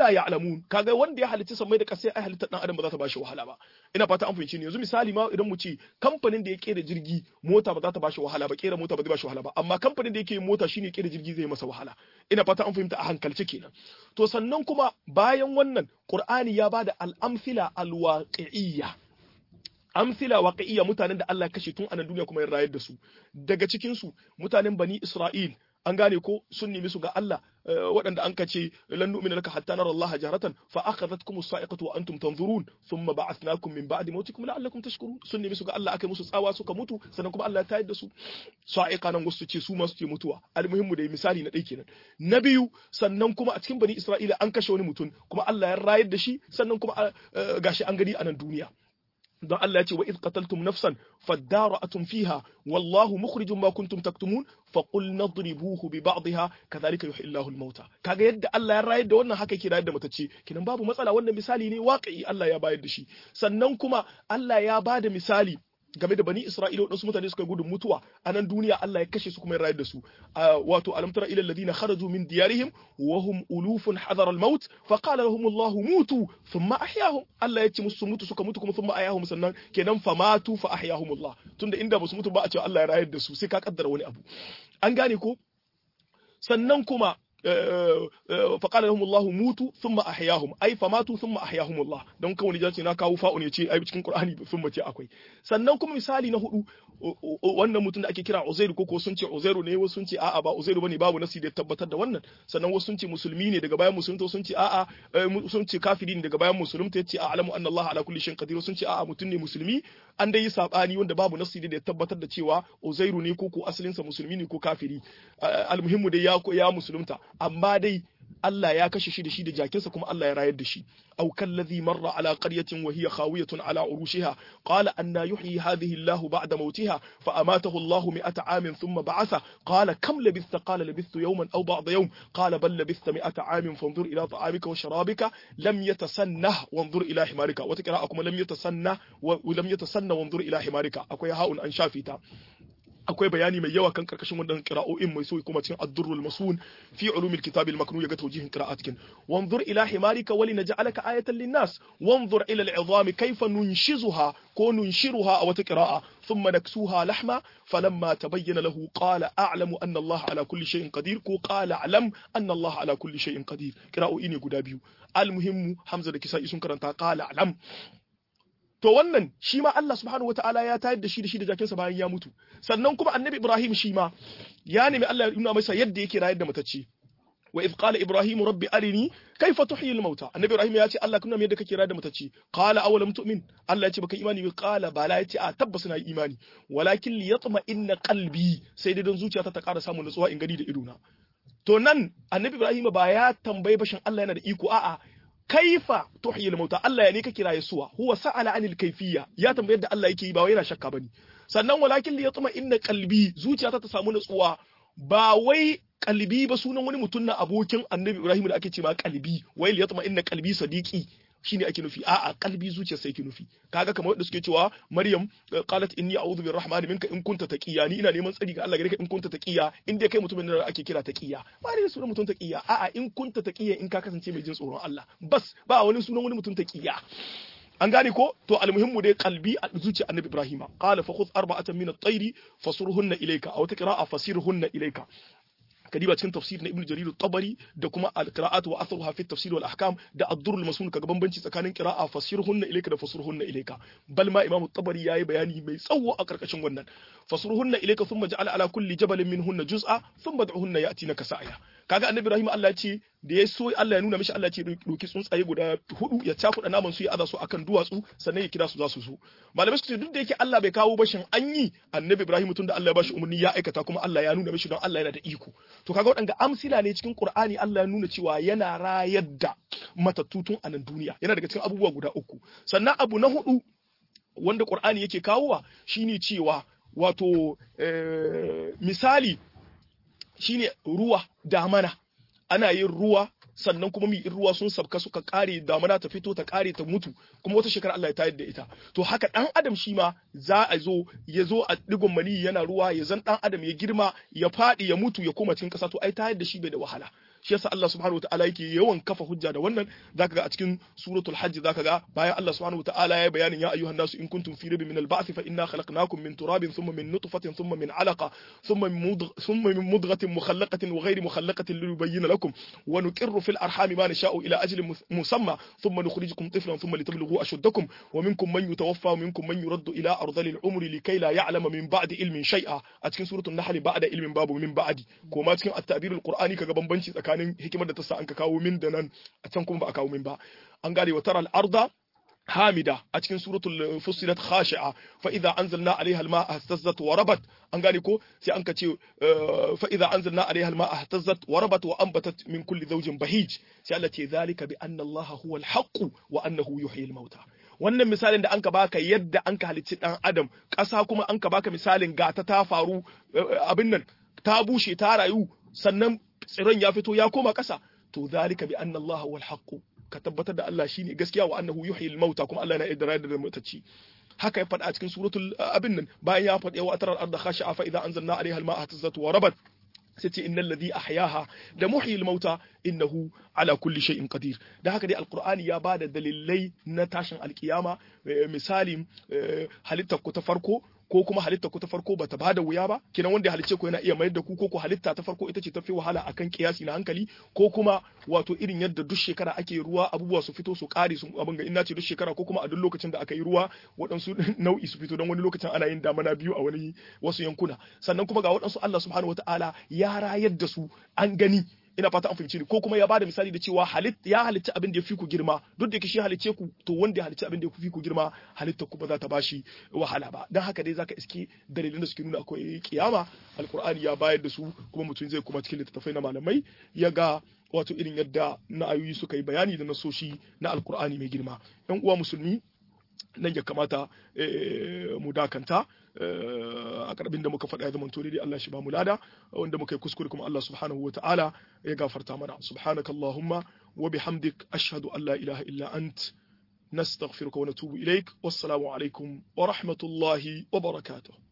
la ya'lamun kaga wanda ya halitta sammai da kasai ai halitta dan adam ba za ta bashi wahala ba ina fata an fahimci ne yanzu misali ma idan mu ce kamfanin da ya kera jirgi mota ba za ta bashi wahala ba kera mota ba zai bashi wahala ba amma kamfanin da yake yin mota shine kera jirgi zai masa wahala ina fata an fahimta a hankalce kenan to sannan kuma bayan wannan Qur'ani ya bada al-amthila al-waqi'iyya amsila waqi'iyya mutanen da Allah ya kashe tun a nan duniya kuma ya rayar da su daga cikin su mutanen bani Isra'il an gane ko sun nemi su ga Allah waɗanda an kace lan nu'mina laka hatta nara Allah jaharatan fa akhadhatkum as-sa'iqatu wa antum tanzurun thumma ba'athnakum min ba'di mawtikum la'allakum tashkurun sun nemi su ga Allah akai musu tsawa suka mutu sannan kuma Allah ya tayar da su sa'iqa nan wasu ce su ma su ce mutuwa almuhimmu da misali na dai kenan na biyu sannan kuma a cikin bani Isra'ila an kashe wani mutum kuma Allah ya rayar da shi sannan kuma gashi an gani a nan duniya don Allah ya ce wa idh qataltum nafsan fadara'atum fiha wallahu mukhrijum ma kuntum taktumun faqul nadribuhu bi ba'dihha kadhalika yuhyi Allahu al-mauta kaga yadda Allah ya rayar da wannan haka yake rayar da matacce kinan babu matsala wannan misali ne waqi'i Allah ya bayar da shi sannan kuma Allah ya bada misali game da bani Isra'ila wadansu mutane suka gudun mutuwa a nan duniya Allah ya kashe su kuma ya rayar da su wato alam tara ila alladhina kharaju min diyarihim wa hum ulufun hadar al-maut fa qala lahum Allah mutu thumma ahyahum Allah ya ce musu mutu suka mutu kuma thumma ahyahum sannan kenan fa matu fa ahyahum Allah tunda inda ba su mutu ba a ce Allah ya rayar da su sai ka kaddara wani abu an gane ko sannan kuma فقال لهم الله موتوا ثم احياهم اي فماتوا ثم احياهم الله don kawai jace na kawo fa'u ne ce ai cikin Qur'ani sun mace akwai sannan kuma misali na hudu wannan mutum da ake kira Uzairu ko sun ce Uzairu ne wasu sun ce a'a ba Uzairu bane babu nasi da tabbatar da wannan sannan wasu sun ce musulmi ne daga bayan musulunta sun ce a'a sun ce kafiri ne daga bayan musulunta yace a'lamu anna Allah ala kulli shay'in qadir sun ce a'a mutum ne musulmi an dai yi sabani wanda babu nasi da tabbatar da cewa Uzairu ne ko ko asalin sa musulmi ne ko kafiri almuhimmu dai ya ya musulunta amma dai Allah ya kashe shi da shi da jakinsa kuma Allah ya rayar da shi aw kallazi marra ala qaryatin wa hiya khawiyatun ala urushiha qala anna yuhyi hadhihi Allahu ba'da mawtiha fa amatahu Allahu mi'ata amin thumma ba'atha qala kam labithta qala labithtu yawman aw ba'da yawm qala bal labithta mi'ata amin fanzur ila ta'amika wa sharabika lam yatasannah wanzur ila himarika wa taqra'a kuma lam yatasannah wa lam yatasanna wanzur ila himarika akwai ha'un an shafita akwai bayani mai yawa kan karkashin wannan qira'o'in mai so kuma cikin ad-durrul masun fi ulumil kitab al-maknun yaga tawjihin qira'atikin wanzur ila himarika wa linaj'alaka ayatan lin-nas wanzur ila al-'idham kayfa nunshizuha ko nunshiruha aw taqra'a thumma naksuha lahma falamma tabayyana lahu qala a'lamu anna Allah ala kulli shay'in qadir ko qala a'lam anna Allah ala kulli shay'in qadir qira'o'i ne guda biyu al-muhimmu Hamza da Kisa'i sun karanta qala a'lam to wannan shi ma Allah subhanahu wataala ya tayar da shi da shi da jakinsa bayan ya mutu sannan kuma annabi Ibrahim shi ma ya nemi Allah ya nuna masa yadda yake rayar da matacce wa idh qala ibrahim rabbi arini kayfa tuhyi al-mauta annabi Ibrahim ya ce Allah kuna me yadda kake rayar da matacce qala awalam tu'min Allah ya ce baka imani ba qala bala ya ce a tabbas na imani walakin liyatma inna qalbi sai dai don zuciyata ta ƙara samun nutsuwa in gani da idona to nan annabi Ibrahim ba ya tambaye bashin Allah yana da iko a'a kaifa tuhyi al-mauta Allah ya ne ka kira Yesuwa huwa sa'ala anil kayfiyya ya tambaye da Allah yake yi ba wai yana shakka bane sannan walakin li yatma inna qalbi zuciyata ta samu nutsuwa ba wai qalbi ba sunan wani mutum na abokin Annabi Ibrahim da ake ce ma qalbi wai li yatma inna qalbi sadiqi shine ake nufi a'a qalbi zuciya sai ke nufi kaga kamar wanda suke cewa Maryam qalat inni a'udhu birrahmani minka in kunta taqiya ni ina neman tsari ga Allah gare ka in kunta taqiya in dai kai mutumin da ake kira taqiya ba ne sunan mutum taqiya a'a in kunta taqiya in ka kasance mai jin tsoron Allah bas ba wani sunan wani mutum taqiya an gane ko to almuhimmu dai qalbi a zuciya Annabi Ibrahim qala fa khudh arba'atan min at-tayri fasurhunna ilayka aw taqra'a fasirhunna ilayka kadiba cikin tafsir na Ibn Jarir al-Tabari da kuma al-qira'at wa atharuha fi at-tafsir wal ahkam da ad-durr al-masun kaga bambanci tsakanin qira'a fasirhunna ilayka da fasurhunna ilayka bal ma Imam at-Tabari yayi bayani mai tsawo a karkashin wannan fasurhunna ilayka thumma ja'ala ala kulli jabalin minhunna juz'a thumma ad'uhunna ya'tinaka sa'ya kaga Annabi Ibrahim Allah ya ce da ya so Allah ya nuna mishi Allah ya ce doki tsuntsaye guda hudu ya cakuda naman su ya aza su akan duwatsu sannan ya kira su za su zo malamai su ce duk da yake Allah bai kawo bashin an yi Annabi Ibrahim tun da Allah ya bashi umarni ya aikata kuma Allah ya nuna mishi don Allah yana da iko to kaga wadanga amsila ne cikin Qur'ani Allah ya nuna cewa yana rayar da matattutun a nan duniya yana daga cikin abubuwa guda uku sannan abu na hudu wanda Qur'ani yake kawowa shine cewa wato misali shine ruwa damana ana yin ruwa sannan kuma mi in ruwa sun sabka suka kare damuna ta fito ta kare ta mutu kuma wata shekara Allah ya tayar da ita to haka dan adam shi ma za a zo ya zo a digon mani yana ruwa ya zan dan adam ya girma ya fadi ya mutu ya koma cikin kasa to ai tayar da shi bai da wahala shi yasa Allah subhanahu wataala yake yawan kafa hujja da wannan zaka ga a cikin suratul hajj zaka ga bayan Allah subhanahu wataala ya bayanin ya ayyuhan nasu in kuntum fi raybin min al-ba'th fa inna khalaqnakum min turabin thumma min nutfatin thumma min 'alaqa thumma min mudgh thumma min mudghatin mukhallaqatin wa ghayri mukhallaqatin linubayyana lakum wa nuqirru fil arhami ma nasha'u ila ajalin musamma thumma nukhrijukum tiflan thumma litablughu ashuddakum wa minkum man yutawaffa wa minkum man yuraddu ila ardhil umri likay la ya'lama min ba'di ilmin shay'a a cikin suratul nahl ba'da ilmin babu min ba'di ko ma cikin at-ta'bir al-qur'ani kaga bambanci tsakanin hikimar da ta sa an ka kawo min da nan a can kuma ba a kawo min ba an gane wa taral arda hamida a cikin suratul fussilat khashi'a fa idza anzalna alaiha alma'a ihtazzat wa rabat an gane ko sai an ka ce fa idza anzalna alaiha alma'a ihtazzat wa rabat wa anbatat min kulli zawjin bahij sai Allah ce zalika bi anna Allah huwa alhaq wa annahu yuhyi almauta wannan misalin da anka baka yadda anka halicci dan adam ƙasa kuma anka baka misalin gata ta faru abin nan ta bushe ta rayu sannan tsiron ya fito ya koma ƙasa to zalika bi anna Allah wal haqq ka tabbatar da Allah shine gaskiya wa annahu yuhyi al mauta kuma Allah yana idra da mutacci haka ya faɗa a cikin suratul abin nan bayan ya faɗi wa ataral arda khashi'a fa idza anzalna alaiha al ma'a tazzat wa rabat sai ce innal ladhi ahyaha da muhyi al mauta innahu ala kulli shay'in qadir da haka dai alqur'ani ya bada dalilai na tashin alkiyama misali halittar ku ta farko ko kuma halitta ku ta farko bata bada wuya ba kinan wanda ya halicce ku yana iya mayar da ku ko ku halitta ta farko ita ce tafi wahala akan kiyasi na hankali ko kuma wato irin yadda duk shekara ake ruwa abubuwa su fito su kare su abin ga ina ce duk shekara ko kuma a duk lokacin da aka yi ruwa waɗansu nau'i su fito don wani lokacin ana yin damana biyu a wani wasu yankuna sannan kuma ga waɗansu Allah subhanahu wataala ya rayar da su an gani ina fata an fahimci ni ko kuma ya bada misali da cewa halitta ya halitta abin da ya fi ku girma duk da yake shi halicce ku to wanda ya halitta abin da ya fi ku girma halitta ku ba za ta bashi wahala ba dan haka dai zaka iske dalilin da suke nuna akwai kiyama alqur'ani ya bayar da su kuma mutum zai kuma cikin littattafai na malamai ya ga wato irin yadda na ayoyi suka yi bayani da nasoshi na alqur'ani mai girma yan uwa musulmi nan ya kamata mu dakanta a karbin da muka faɗa ya zamanto dai Allah shi ba mu lada wanda muka yi kuskure kuma Allah subhanahu wataala ya gafarta mana subhanakallahumma wa bihamdik ashhadu an la ilaha illa ant nastaghfiruka wa natubu ilaik wassalamu alaikum wa rahmatullahi wa barakatuh